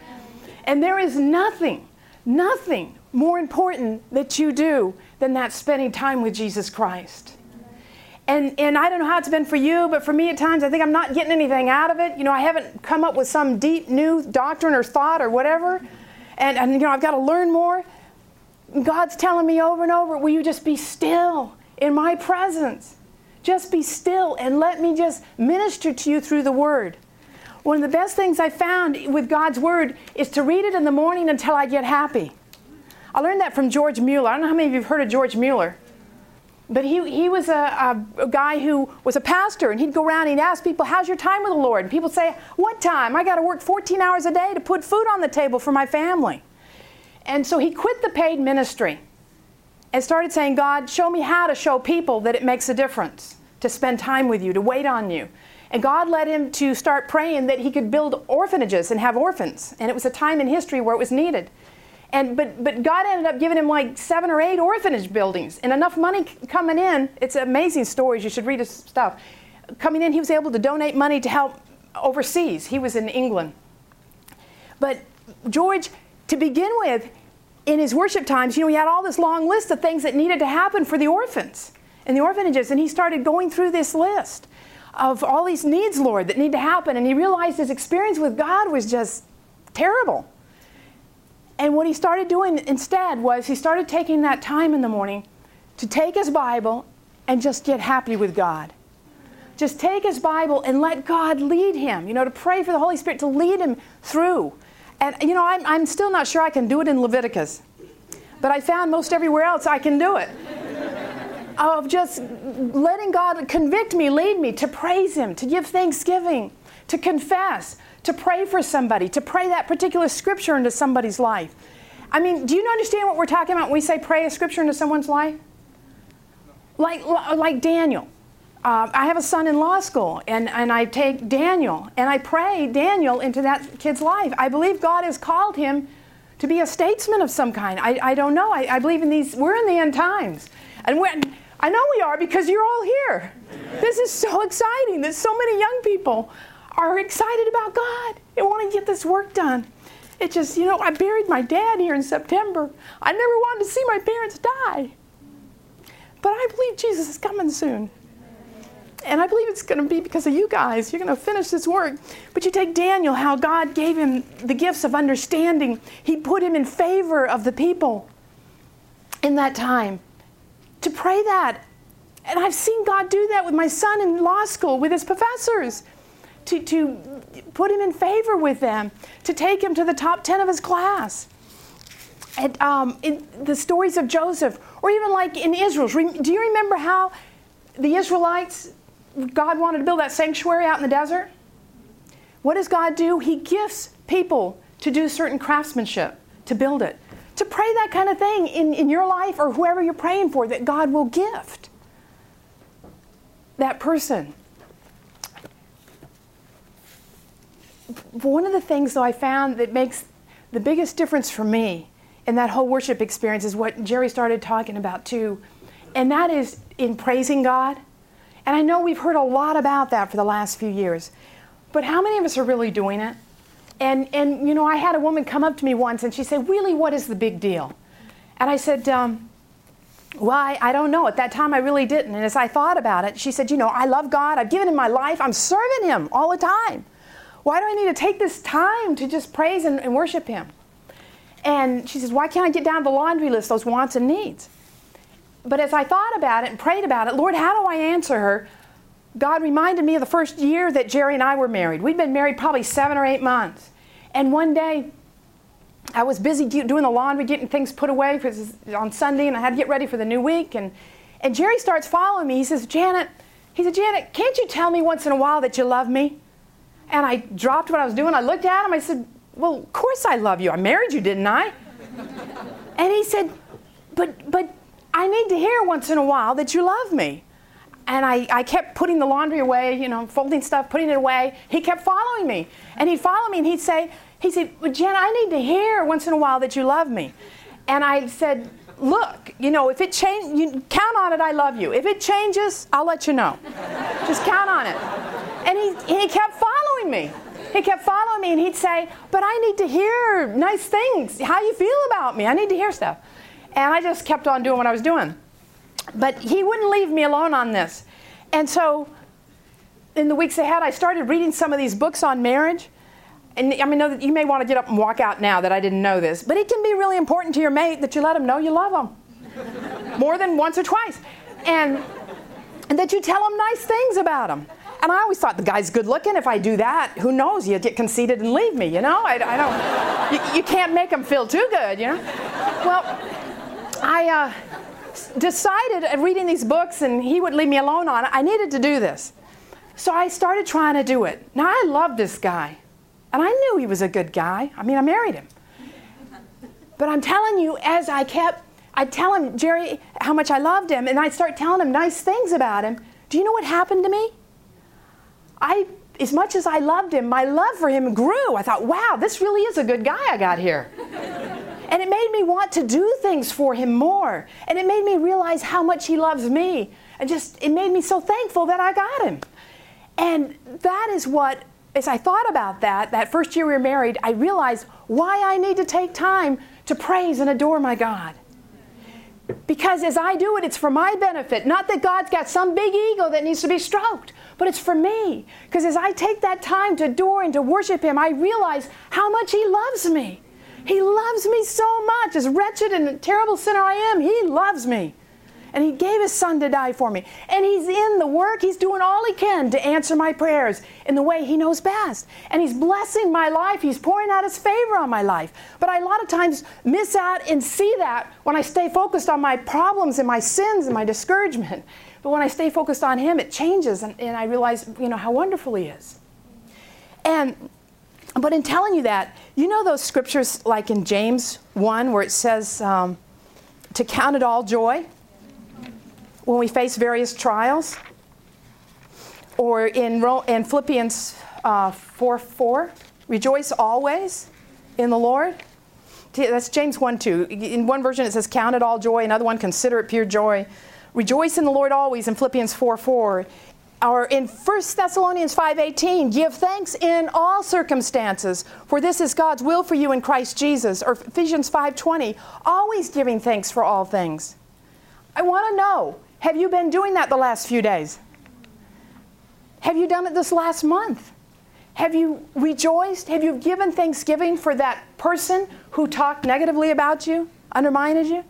And there is nothing, nothing more important that you do than that spending time with Jesus Christ. And and I don't know how it's been for you, but for me at times I think I'm not getting anything out of it. You know, I haven't come up with some deep new doctrine or thought or whatever. And, and you know, I've got to learn more. God's telling me over and over, will you just be still in my presence? Just be still and let me just minister to you through the Word. One of the best things I found with God's Word is to read it in the morning until I get happy. I learned that from George Mueller. I don't know how many of you have heard of George Mueller. But he, he was a, a, a guy who was a pastor, and he'd go around and he'd ask people, how's your time with the Lord? And people would say, what time? I got to work fourteen hours a day to put food on the table for my family. And so he quit the paid ministry and started saying, God, show me how to show people that it makes a difference to spend time with you, to wait on you. And God led him to start praying that he could build orphanages and have orphans. And it was a time in history where it was needed. And but but God ended up giving him like seven or eight orphanage buildings and enough money coming in. It's amazing stories. You should read his stuff. Coming in, he was able to donate money to help overseas. He was in England. But George, to begin with, in his worship times, you know, he had all this long list of things that needed to happen for the orphans and the orphanages. And he started going through this list of all these needs, Lord, that need to happen. And he realized his experience with God was just terrible. And what he started doing instead was he started taking that time in the morning to take his Bible and just get happy with God. Just take his Bible and let God lead him, you know, to pray for the Holy Spirit to lead him through. And, you know, I'm, I'm still not sure I can do it in Leviticus. But I found most everywhere else I can do it. Of just letting God convict me, lead me, to praise Him, to give thanksgiving, to confess, to pray for somebody, to pray that particular scripture into somebody's life. I mean, do you understand what we're talking about when we say pray a scripture into someone's life? Like, like Daniel. Uh, I have a son in law school, and, and I take Daniel, and I pray Daniel into that kid's life. I believe God has called him to be a statesman of some kind. I, I don't know. I, I believe in these, we're in the end times. And we're, I know we are because you're all here. This is so exciting that so many young people are excited about God and want to get this work done. It just, you know, I buried my dad here in September. I never wanted to see my parents die. But I believe Jesus is coming soon. And I believe it's going to be because of you guys. You're going to finish this work. But you take Daniel, how God gave him the gifts of understanding. He put him in favor of the people in that time. To pray that. And I've seen God do that with my son in law school, with his professors. To, to put him in favor with them. To take him to the top ten of his class. And um, in the stories of Joseph. Or even like in Israel. Do you remember how the Israelites, God wanted to build that sanctuary out in the desert? What does God do? He gifts people to do certain craftsmanship, to build it. to pray that kind of thing in, in your life or whoever you're praying for, that God will gift that person. One of the things, though, I found that makes the biggest difference for me in that whole worship experience is what Jerry started talking about too, and that is in praising God. And I know we've heard a lot about that for the last few years, but how many of us are really doing it? And, and you know, I had a woman come up to me once and she said, really, what is the big deal? And I said, um, well, I, I don't know. At that time, I really didn't. And as I thought about it, she said, you know, I love God. I've given Him my life. I'm serving Him all the time. Why do I need to take this time to just praise and, and worship Him? And she says, why can't I get down the laundry list, those wants and needs? But as I thought about it and prayed about it, Lord, how do I answer her? God reminded me of the first year that Jerry and I were married. We'd been married probably seven or eight months. And one day, I was busy doing the laundry, getting things put away because it was on Sunday, and I had to get ready for the new week. And, and Jerry starts following me. He says, Janet, he said, Janet, can't you tell me once in a while that you love me? And I dropped what I was doing. I looked at him. I said, well, of course I love you. I married you, didn't I? And he said, but but I need to hear once in a while that you love me. And I, I kept putting the laundry away, you know, folding stuff, putting it away. He kept following me. And he'd follow me and he'd say, he said, well, Jen, I need to hear once in a while that you love me. And I said, look, you know, if it changes, you count on it, I love you. If it changes, I'll let you know. Just count on it. And he, he kept following me. He kept following me and he'd say, but I need to hear nice things, how you feel about me. I need to hear stuff. And I just kept on doing what I was doing. But he wouldn't leave me alone on this. And so in the weeks ahead, I started reading some of these books on marriage. And I mean, know that you may want to get up and walk out now that I didn't know this, but it can be really important to your mate that you let him know you love him more than once or twice. And, and that you tell him nice things about him. And I always thought the guy's good looking. If I do that, who knows? You get conceited and leave me, you know? I, I don't, you, you can't make him feel too good, you know? Well, I uh, decided at reading these books, and he would leave me alone on it, I needed to do this. So I started trying to do it. Now, I love this guy. And I knew he was a good guy. I mean, I married him. But I'm telling you, as I kept, I'd tell him, Jerry, how much I loved him, and I'd start telling him nice things about him. Do you know what happened to me? I, as much as I loved him, my love for him grew. I thought, wow, this really is a good guy I got here. And it made me want to do things for him more. And it made me realize how much he loves me. And just, it made me so thankful that I got him. And that is what, as I thought about that, that first year we were married, I realized why I need to take time to praise and adore my God. Because as I do it, it's for my benefit. Not that God's got some big ego that needs to be stroked, but it's for me. Because as I take that time to adore and to worship Him, I realize how much He loves me. He loves me so much. As wretched and terrible sinner I am, He loves me. And He gave His Son to die for me. And He's in the work. He's doing all He can to answer my prayers in the way He knows best. And He's blessing my life. He's pouring out His favor on my life. But I a lot of times miss out and see that when I stay focused on my problems and my sins and my discouragement. But when I stay focused on Him, it changes. And, and I realize, you know, how wonderful He is. And, but in telling you that, you know those scriptures like in James one where it says um, to count it all joy when we face various trials? Or in, Ro- in Philippians uh, four four, rejoice always in the Lord. That's James one two. In one version it says count it all joy. Another one, consider it pure joy. Rejoice in the Lord always in Philippians four four. Or in First Thessalonians five eighteen, give thanks in all circumstances, for this is God's will for you in Christ Jesus. Or Ephesians five twenty, always giving thanks for all things. I want to know, have you been doing that the last few days? Have you done it this last month? Have you rejoiced? Have you given thanksgiving for that person who talked negatively about you, undermined you?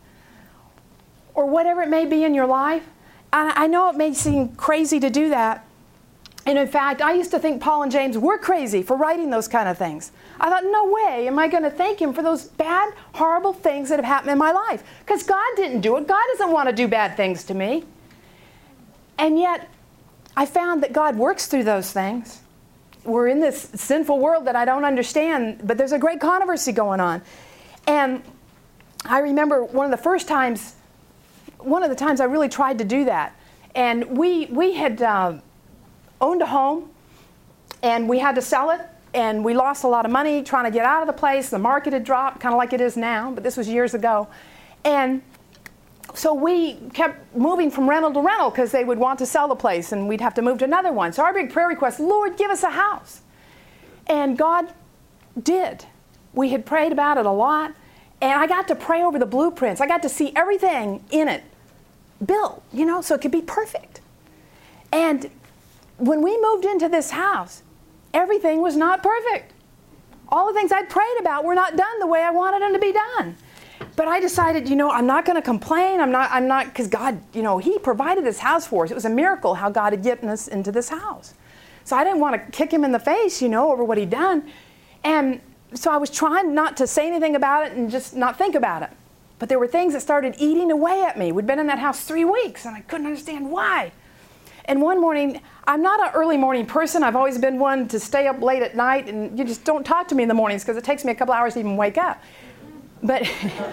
Or whatever it may be in your life? And I know it may seem crazy to do that. And in fact, I used to think Paul and James were crazy for writing those kind of things. I thought, no way am I going to thank Him for those bad, horrible things that have happened in my life. Because God didn't do it. God doesn't want to do bad things to me. And yet, I found that God works through those things. We're in this sinful world that I don't understand, but there's a great controversy going on. And I remember one of the first times, one of the times I really tried to do that. And we, we had uh, owned a home, and we had to sell it, and we lost a lot of money trying to get out of the place. The market had dropped, kind of like it is now, but this was years ago. And so we kept moving from rental to rental because they would want to sell the place, and we'd have to move to another one. So our big prayer request, Lord, give us a house. And God did. We had prayed about it a lot, and I got to pray over the blueprints. I got to see everything in it built, you know, so it could be perfect. And when we moved into this house, everything was not perfect. All the things I'd prayed about were not done the way I wanted them to be done. But I decided, you know, I'm not going to complain. I'm not, I'm not, because God, you know, He provided this house for us. It was a miracle how God had gotten us into this house. So I didn't want to kick Him in the face, you know, over what He'd done. And so I was trying not to say anything about it and just not think about it. But there were things that started eating away at me. We'd been in that house three weeks, and I couldn't understand why. And one morning, I'm not an early morning person. I've always been one to stay up late at night, and you just don't talk to me in the mornings because it takes me a couple hours to even wake up. But,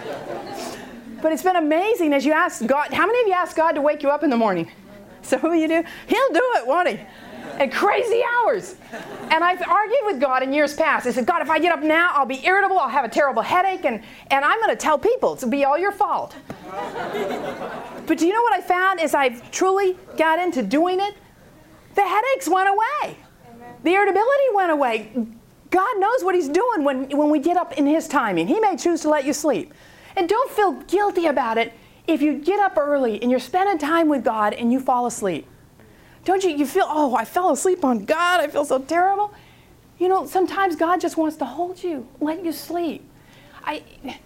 but it's been amazing as you ask God. How many of you ask God to wake you up in the morning? Some of you do. He'll do it, won't He? At crazy hours. And I've argued with God in years past. I said, God, if I get up now, I'll be irritable, I'll have a terrible headache, and, and I'm going to tell people it'll be all your fault. But do you know what I found as I truly got into doing it? The headaches went away. The irritability went away. God knows what He's doing when, when we get up in His timing. He may choose to let you sleep. And don't feel guilty about it if you get up early and you're spending time with God and you fall asleep. Don't you, you feel, oh, I fell asleep on God, I feel so terrible. You know, sometimes God just wants to hold you, let you sleep. I,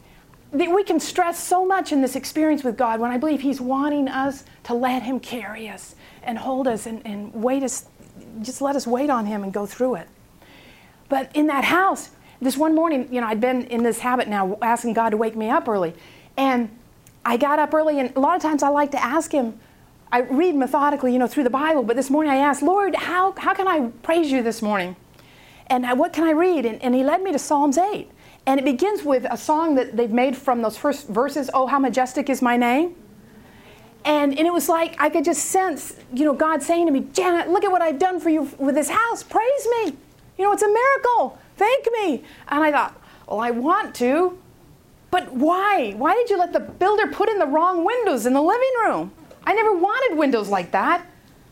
we can stress so much in this experience with God when I believe He's wanting us to let Him carry us and hold us and, and wait us, just let us wait on Him and go through it. But in that house, this one morning, you know, I'd been in this habit now asking God to wake me up early. And I got up early, and a lot of times I like to ask Him, I read methodically, you know, through the Bible, but this morning I asked, Lord, how, how can I praise You this morning? And I, what can I read? And, and He led me to Psalms eight. And it begins with a song that they've made from those first verses, Oh, how majestic is my name. And, and it was like I could just sense, you know, God saying to me, Janet, look at what I've done for you with this house. Praise me. You know, it's a miracle. Thank me. And I thought, well, I want to, but why? Why did you let the builder put in the wrong windows in the living room? I never wanted windows like that.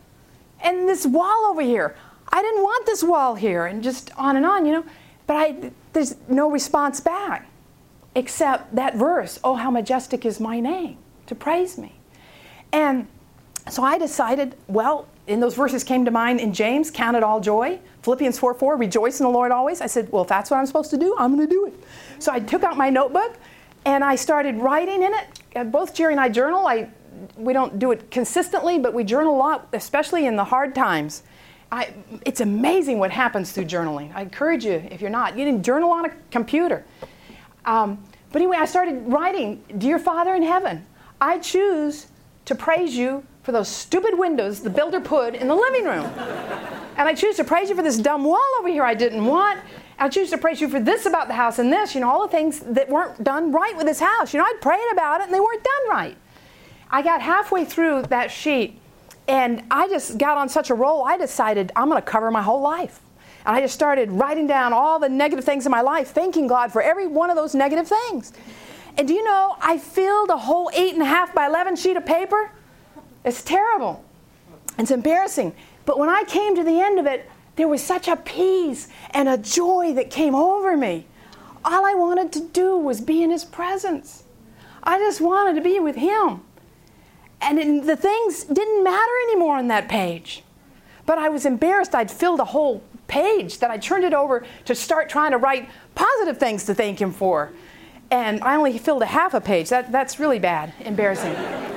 And this wall over here, I didn't want this wall here, and just on and on, you know. But I, there's no response back except that verse, oh, how majestic is my name, to praise me. And so I decided, well, and those verses came to mind in James, count it all joy. Philippians four four, rejoice in the Lord always. I said, well, if that's what I'm supposed to do, I'm going to do it. So I took out my notebook, and I started writing in it. Both Jerry and I journal. I We don't do it consistently, but we journal a lot, especially in the hard times. I, it's amazing what happens through journaling. I encourage you, if you're not, you can journal on a computer. Um, but anyway, I started writing, Dear Father in heaven, I choose to praise You for those stupid windows the builder put in the living room. And I choose to praise You for this dumb wall over here I didn't want. I choose to praise You for this about the house and this, you know, all the things that weren't done right with this house. You know, I'd prayed about it and they weren't done right. I got halfway through that sheet, and I just got on such a roll, I decided I'm going to cover my whole life. And I just started writing down all the negative things in my life, thanking God for every one of those negative things. And do you know, I filled a whole eight and a half by eleven sheet of paper. It's terrible. It's embarrassing. But when I came to the end of it, there was such a peace and a joy that came over me. All I wanted to do was be in His presence. I just wanted to be with Him. And it, the things didn't matter anymore on that page. But I was embarrassed. I'd filled a whole page that I turned it over to start trying to write positive things to thank Him for. And I only filled a half a page. That, that's really bad, embarrassing.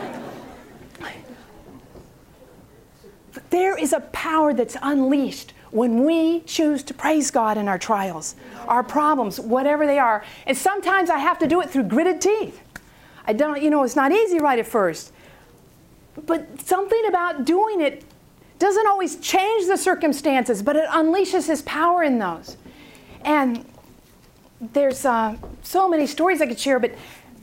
There is a power that's unleashed when we choose to praise God in our trials, our problems, whatever they are. And sometimes I have to do it through gritted teeth. I don't, you know, it's not easy right at first. But something about doing it doesn't always change the circumstances, but it unleashes His power in those. And there's uh, so many stories I could share, but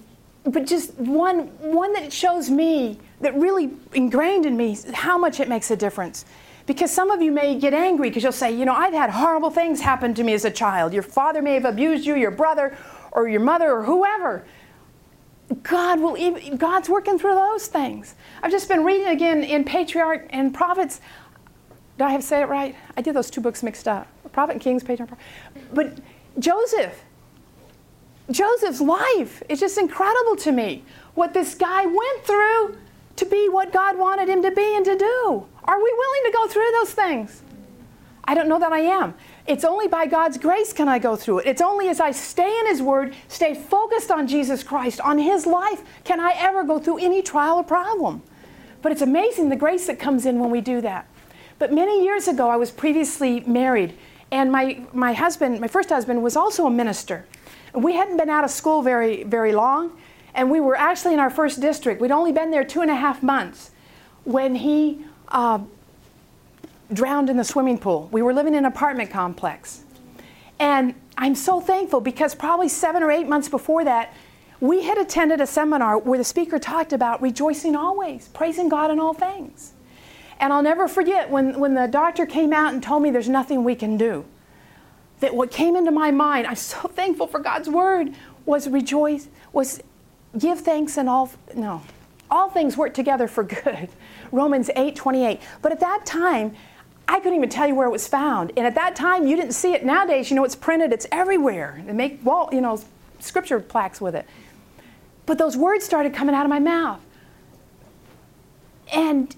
but just one, one that shows me, that really ingrained in me how much it makes a difference. Because some of you may get angry because you'll say, you know, I've had horrible things happen to me as a child. Your father may have abused you, your brother, or your mother, or whoever. God will even, God's working through those things. I've just been reading again in Patriarch and Prophets. Did I have to say it right? I did those two books mixed up. Prophet and Kings, Patriarch and Prophet. But Joseph, Joseph's life is just incredible to me. What this guy went through to be what God wanted him to be and to do. Are we willing to go through those things? I don't know that I am. It's only by God's grace can I go through it. It's only as I stay in His Word, stay focused on Jesus Christ, on His life, can I ever go through any trial or problem. But it's amazing the grace that comes in when we do that. But many years ago, I was previously married, and my, my husband, my first husband, was also a minister. And we hadn't been out of school very, very long, and we were actually in our first district. We'd only been there two and a half months when he uh, drowned in the swimming pool. We were living in an apartment complex. And I'm so thankful because probably seven or eight months before that, we had attended a seminar where the speaker talked about rejoicing always, praising God in all things. And I'll never forget when, when the doctor came out and told me there's nothing we can do. That what came into my mind, I'm so thankful for God's Word, was rejoice, was give thanks in all, no, all things work together for good. Romans eight twenty-eight. But at that time, I couldn't even tell you where it was found. And at that time, you didn't see it. Nowadays, you know, it's printed, it's everywhere. They make wall, you know, scripture plaques with it. But those words started coming out of my mouth. And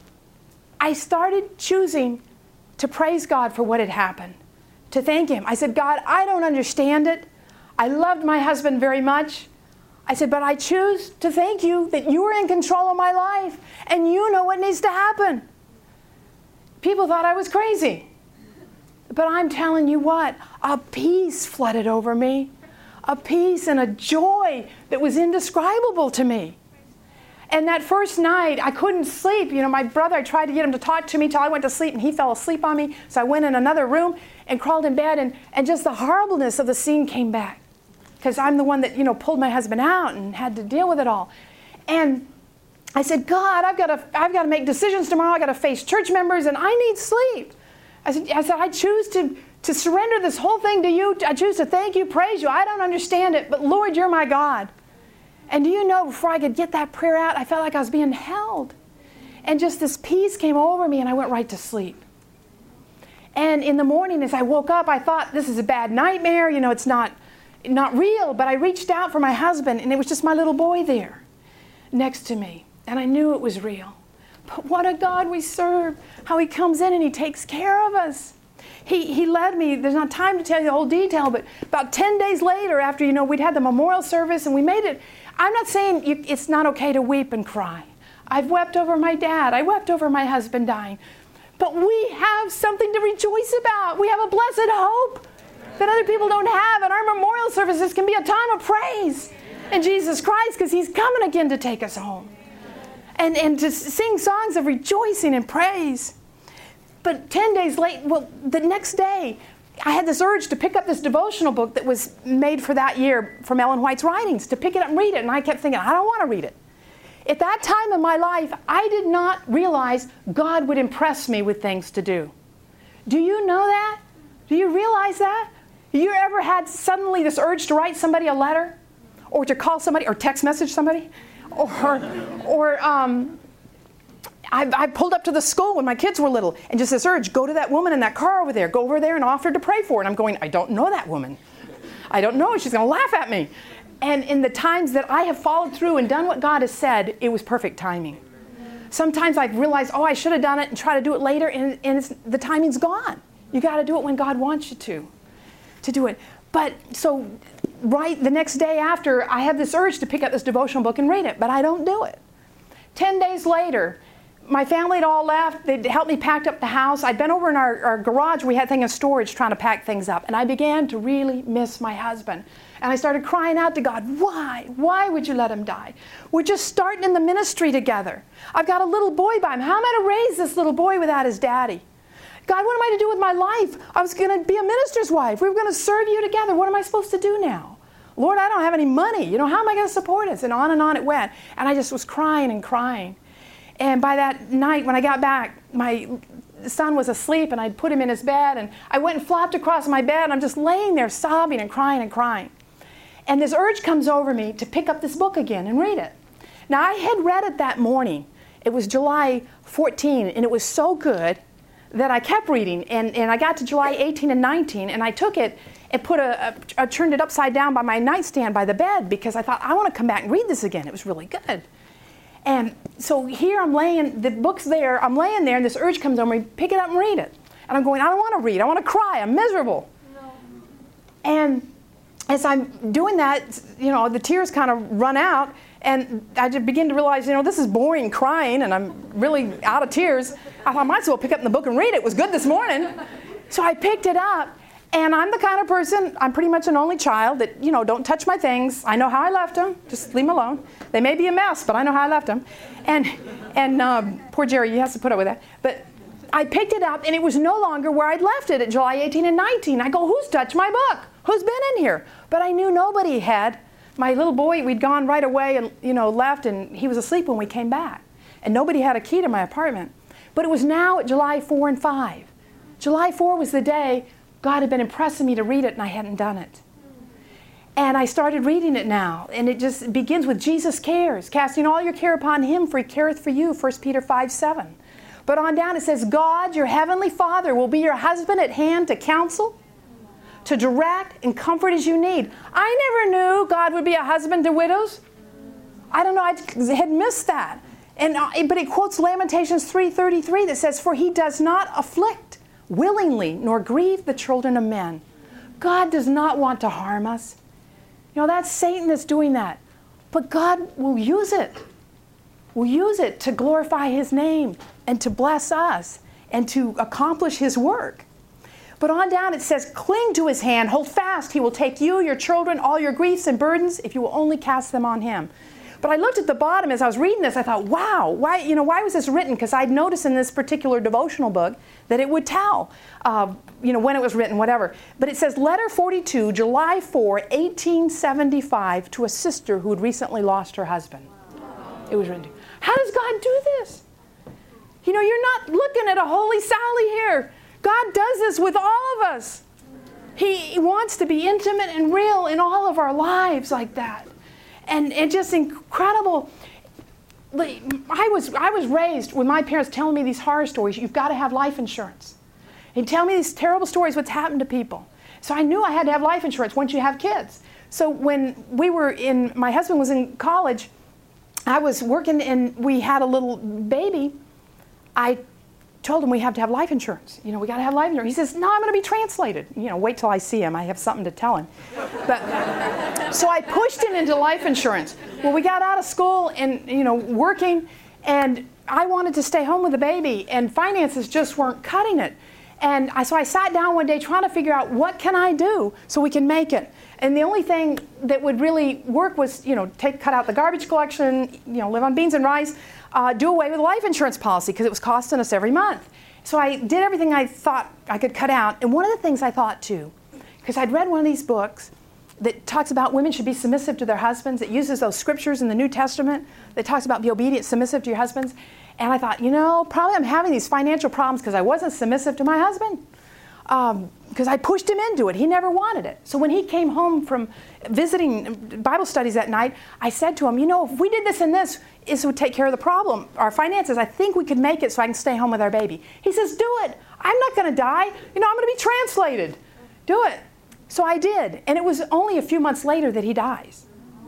I started choosing to praise God for what had happened, to thank Him. I said, God, I don't understand it. I loved my husband very much. I said, but I choose to thank you that you are in control of my life and you know what needs to happen. People thought I was crazy. But I'm telling you what, a peace flooded over me. A peace and a joy that was indescribable to me. And that first night, I couldn't sleep. You know, my brother, I tried to get him to talk to me till I went to sleep, and he fell asleep on me. So I went in another room and crawled in bed, and, and just the horribleness of the scene came back. Because I'm the one that, you know, pulled my husband out and had to deal with it all. And I said, God, I've got to, I've got to make decisions tomorrow. I've got to face church members, and I need sleep. I said, I, said, I choose to, to surrender this whole thing to you. I choose to thank you, praise you. I don't understand it, but Lord, you're my God. And do you know, before I could get that prayer out, I felt like I was being held. And just this peace came over me, and I went right to sleep. And in the morning, as I woke up, I thought, this is a bad nightmare. You know, it's not, not real. But I reached out for my husband, and it was just my little boy there next to me. And I knew it was real. But what a God we serve. How He comes in and He takes care of us. He, he led me, there's not time to tell you the whole detail, but about ten days later, after, you know, we'd had the memorial service and we made it. I'm not saying you, it's not okay to weep and cry. I've wept over my dad. I wept over my husband dying. But we have something to rejoice about. We have a blessed hope that other people don't have. And our memorial services can be a time of praise in Jesus Christ because He's coming again to take us home. And, and to sing songs of rejoicing and praise. But ten days late, well, the next day, I had this urge to pick up this devotional book that was made for that year from Ellen White's writings, to pick it up and read it. And I kept thinking, I don't want to read it. At that time in my life, I did not realize God would impress me with things to do. Do you know that? Do you realize that? Have you ever had suddenly this urge to write somebody a letter? Or to call somebody, or text message somebody? Or, or um, I, I pulled up to the school when my kids were little, and just this urge, go to that woman in that car over there, go over there and offer to pray for her. And I'm going, I don't know that woman. I don't know. She's going to laugh at me. And in the times that I have followed through and done what God has said, it was perfect timing. Sometimes I've realized, oh, I should have done it and try to do it later, and, and it's, the timing's gone. You got to do it when God wants you to, to do it. But so right the next day after, I have this urge to pick up this devotional book and read it, but I don't do it. Ten days later, my family had all left. They'd helped me pack up the house. I'd been over in our, our garage. We had things in storage trying to pack things up. And I began to really miss my husband. And I started crying out to God, why? Why would you let him die? We're just starting in the ministry together. I've got a little boy by him. How am I to raise this little boy without his daddy? God, what am I to do with my life? I was going to be a minister's wife. We were going to serve you together. What am I supposed to do now? Lord, I don't have any money. You know, how am I going to support us? And on and on it went. And I just was crying and crying. And by that night, when I got back, my son was asleep, and I'd put him in his bed, and I went and flopped across my bed, and I'm just laying there sobbing and crying and crying. And this urge comes over me to pick up this book again and read it. Now, I had read it that morning. It was July fourteenth, and it was so good that I kept reading. And, and I got to July eighteenth and nineteenth, and I took it and put a, a, a turned it upside down by my nightstand by the bed, because I thought, I want to come back and read this again. It was really good. And so here I'm laying, the book's there, I'm laying there, and this urge comes over me, pick it up and read it. And I'm going, I don't want to read, I want to cry, I'm miserable. No. And as I'm doing that, you know, the tears kind of run out, and I just begin to realize, you know, this is boring crying, and I'm really out of tears. I thought I might as well pick up the book and read it. It was good this morning. So I picked it up, and I'm the kind of person, I'm pretty much an only child that, you know, don't touch my things. I know how I left them. Just leave them alone. They may be a mess, but I know how I left them. And, and um, poor Jerry, he has to put up with that. But I picked it up, and it was no longer where I'd left it at July eighteenth and nineteenth. I go, who's touched my book? Who's been in here? But I knew nobody had. My little boy, we'd gone right away and, you know, left, and he was asleep when we came back. And nobody had a key to my apartment. But it was now at July fourth and five. July fourth was the day God had been impressing me to read it, and I hadn't done it. And I started reading it now, and it just begins with Jesus cares, casting all your care upon Him, for He careth for you, First Peter five seven. But on down it says, God, your heavenly Father, will be your husband at hand to counsel, to direct and comfort as you need. I never knew God would be a husband to widows. I don't know, I had missed that. And uh, but it quotes Lamentations three thirty-three that says, for He does not afflict willingly, nor grieve the children of men. God does not want to harm us. You know, that's Satan that's doing that. But God will use it. Will use it to glorify His name and to bless us and to accomplish His work. But on down it says, cling to His hand, hold fast. He will take you, your children, all your griefs and burdens, if you will only cast them on Him. But I looked at the bottom as I was reading this. I thought, wow, why, you know, why was this written? Because I'd noticed in this particular devotional book that it would tell, uh, you know, when it was written, whatever. But it says, letter forty-two, July fourth, eighteen seventy-five, to a sister who had recently lost her husband. It was written. How does God do this? You know, you're not looking at a holy Sally here. God does this with all of us. He wants to be intimate and real in all of our lives like that. And it's just incredible. I was, I was raised with my parents telling me these horror stories. You've got to have life insurance. And tell me these terrible stories, what's happened to people. So I knew I had to have life insurance once you have kids. So when we were in, my husband was in college, I was working and we had a little baby. I told him we have to have life insurance. You know, we got to have life insurance. He says, no, I'm going to be translated. You know, wait till I see him. I have something to tell him. But, so I pushed him into life insurance. Well, we got out of school and, you know, working, and I wanted to stay home with the baby, and finances just weren't cutting it. And I, so I sat down one day trying to figure out, what can I do so we can make it? And the only thing that would really work was, you know, take, cut out the garbage collection, you know, live on beans and rice, uh, do away with a life insurance policy because it was costing us every month. So I did everything I thought I could cut out. And one of the things I thought too, because I'd read one of these books that talks about women should be submissive to their husbands. It uses those scriptures in the New Testament that talks about be obedient, submissive to your husbands. And I thought, you know, probably I'm having these financial problems because I wasn't submissive to my husband. Because um, I pushed him into it. He never wanted it. So when he came home from visiting Bible studies that night, I said to him, you know, if we did this and this, this would take care of the problem. Our finances, I think we could make it so I can stay home with our baby. He says, do it. I'm not going to die. You know, I'm going to be translated. Do it. So I did. And it was only a few months later that he dies.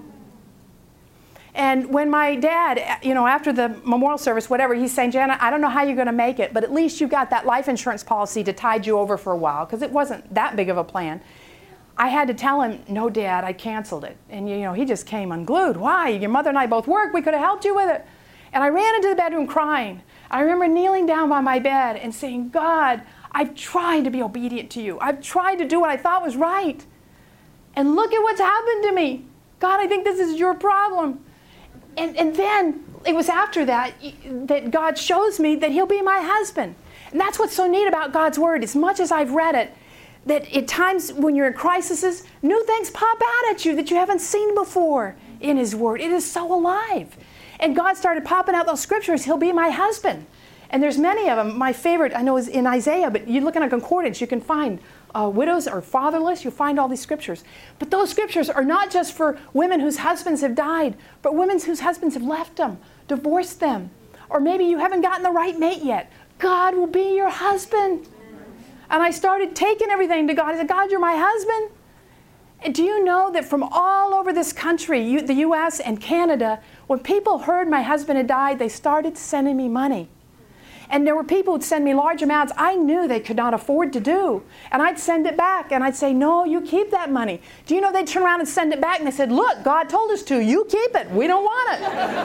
And when my dad, you know, after the memorial service, whatever, he's saying, Jana, I don't know how you're going to make it, but at least you've got that life insurance policy to tide you over for a while, because it wasn't that big of a plan. I had to tell him, no, Dad, I canceled it. And, you know, he just came unglued. Why? Your mother and I both work. We could have helped you with it. And I ran into the bedroom crying. I remember kneeling down by my bed and saying, God, I've tried to be obedient to you. I've tried to do what I thought was right. And look at what's happened to me. God, I think this is your problem. And, and then it was after that that God shows me that He'll be my husband. And that's what's so neat about God's Word. As much as I've read it, that at times when you're in crises, new things pop out at you that you haven't seen before in His Word. It is so alive. And God started popping out those scriptures. He'll be my husband. And there's many of them. My favorite, I know, is in Isaiah, but you look in a concordance, you can find uh, widows or fatherless. You'll find all these scriptures. But those scriptures are not just for women whose husbands have died, but women whose husbands have left them, divorced them, or maybe you haven't gotten the right mate yet. God will be your husband. And I started taking everything to God. I said, God, you're my husband. And do you know that from all over this country, you, the U S and Canada, when people heard my husband had died, they started sending me money. And there were people who'd send me large amounts I knew they could not afford to do. And I'd send it back, and I'd say, no, you keep that money. Do you know they'd turn around and send it back, and they said, look, God told us to. You keep it. We don't want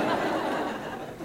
it.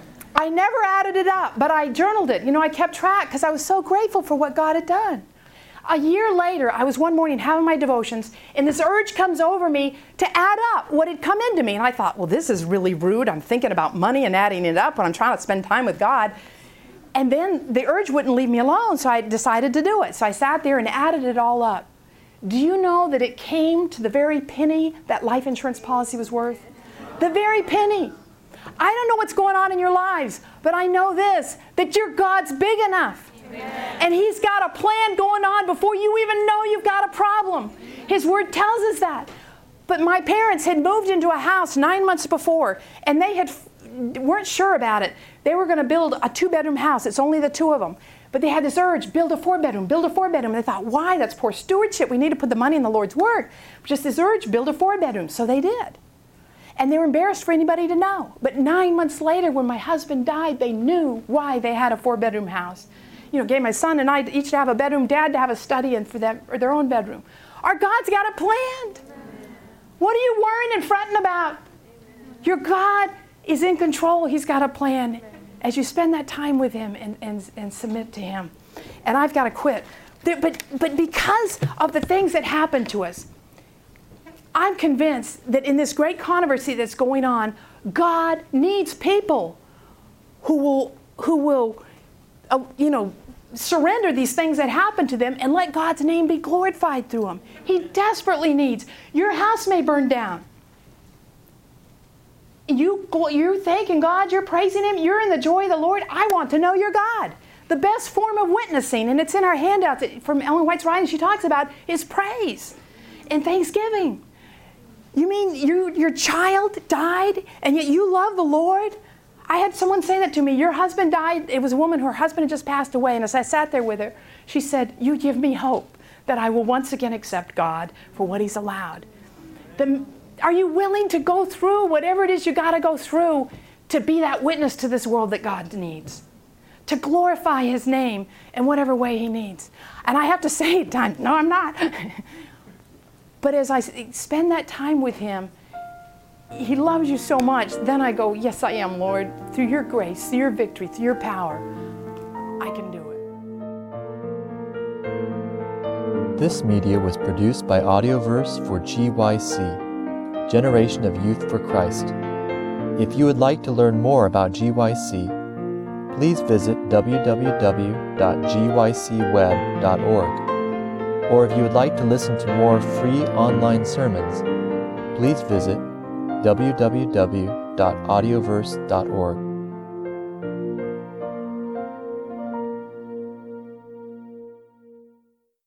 I never added it up, but I journaled it. You know, I kept track because I was so grateful for what God had done. A year later, I was one morning having my devotions, and this urge comes over me to add up what had come into me. And I thought, well, this is really rude. I'm thinking about money and adding it up when I'm trying to spend time with God. And then the urge wouldn't leave me alone, so I decided to do it. So I sat there and added it all up. Do you know that it came to the very penny that life insurance policy was worth? The very penny. I don't know what's going on in your lives, but I know this, that your God's big enough. Amen. And He's got a plan going on before you even know you've got a problem. His Word tells us that. But my parents had moved into a house nine months before, and they had weren't sure about it. They were going to build a two-bedroom house. It's only the two of them. But they had this urge, build a four-bedroom, build a four-bedroom. And they thought, why? That's poor stewardship. We need to put the money in the Lord's Word. Just this urge, build a four-bedroom. So they did. And they were embarrassed for anybody to know. But nine months later, when my husband died, they knew why they had a four-bedroom house. You know, gave my son and I each to have a bedroom, Dad to have a study, and for them, or their own bedroom. Our God's got it planned. What are you worrying and fretting about? Your God is in control. He's got a plan as you spend that time with Him and, and, and submit to Him. And I've got to quit. But, but because of the things that happen to us, I'm convinced that in this great controversy that's going on, God needs people who will, who will uh, you know, surrender these things that happen to them and let God's name be glorified through them. He desperately needs. Your house may burn down. You, you're thanking God, you're praising Him, you're in the joy of the Lord. I want to know your God. The best form of witnessing, and it's in our handout from Ellen White's writing, she talks about, is praise and thanksgiving. You mean you, your child died, and yet you love the Lord? I had someone say that to me. Your husband died. It was a woman, her husband had just passed away, and as I sat there with her, she said, you give me hope that I will once again accept God for what He's allowed. The, Are you willing to go through whatever it is you got to go through to be that witness to this world that God needs? To glorify His name in whatever way He needs. And I have to say at times, no, I'm not. But as I spend that time with Him, He loves you so much. Then I go, yes, I am, Lord. Through your grace, through your victory, through your power, I can do it. This media was produced by Audioverse for G Y C. Generation of Youth for Christ. If you would like to learn more about G Y C, please visit w w w dot g y c web dot org. Or if you would like to listen to more free online sermons, please visit w w w dot audioverse dot org.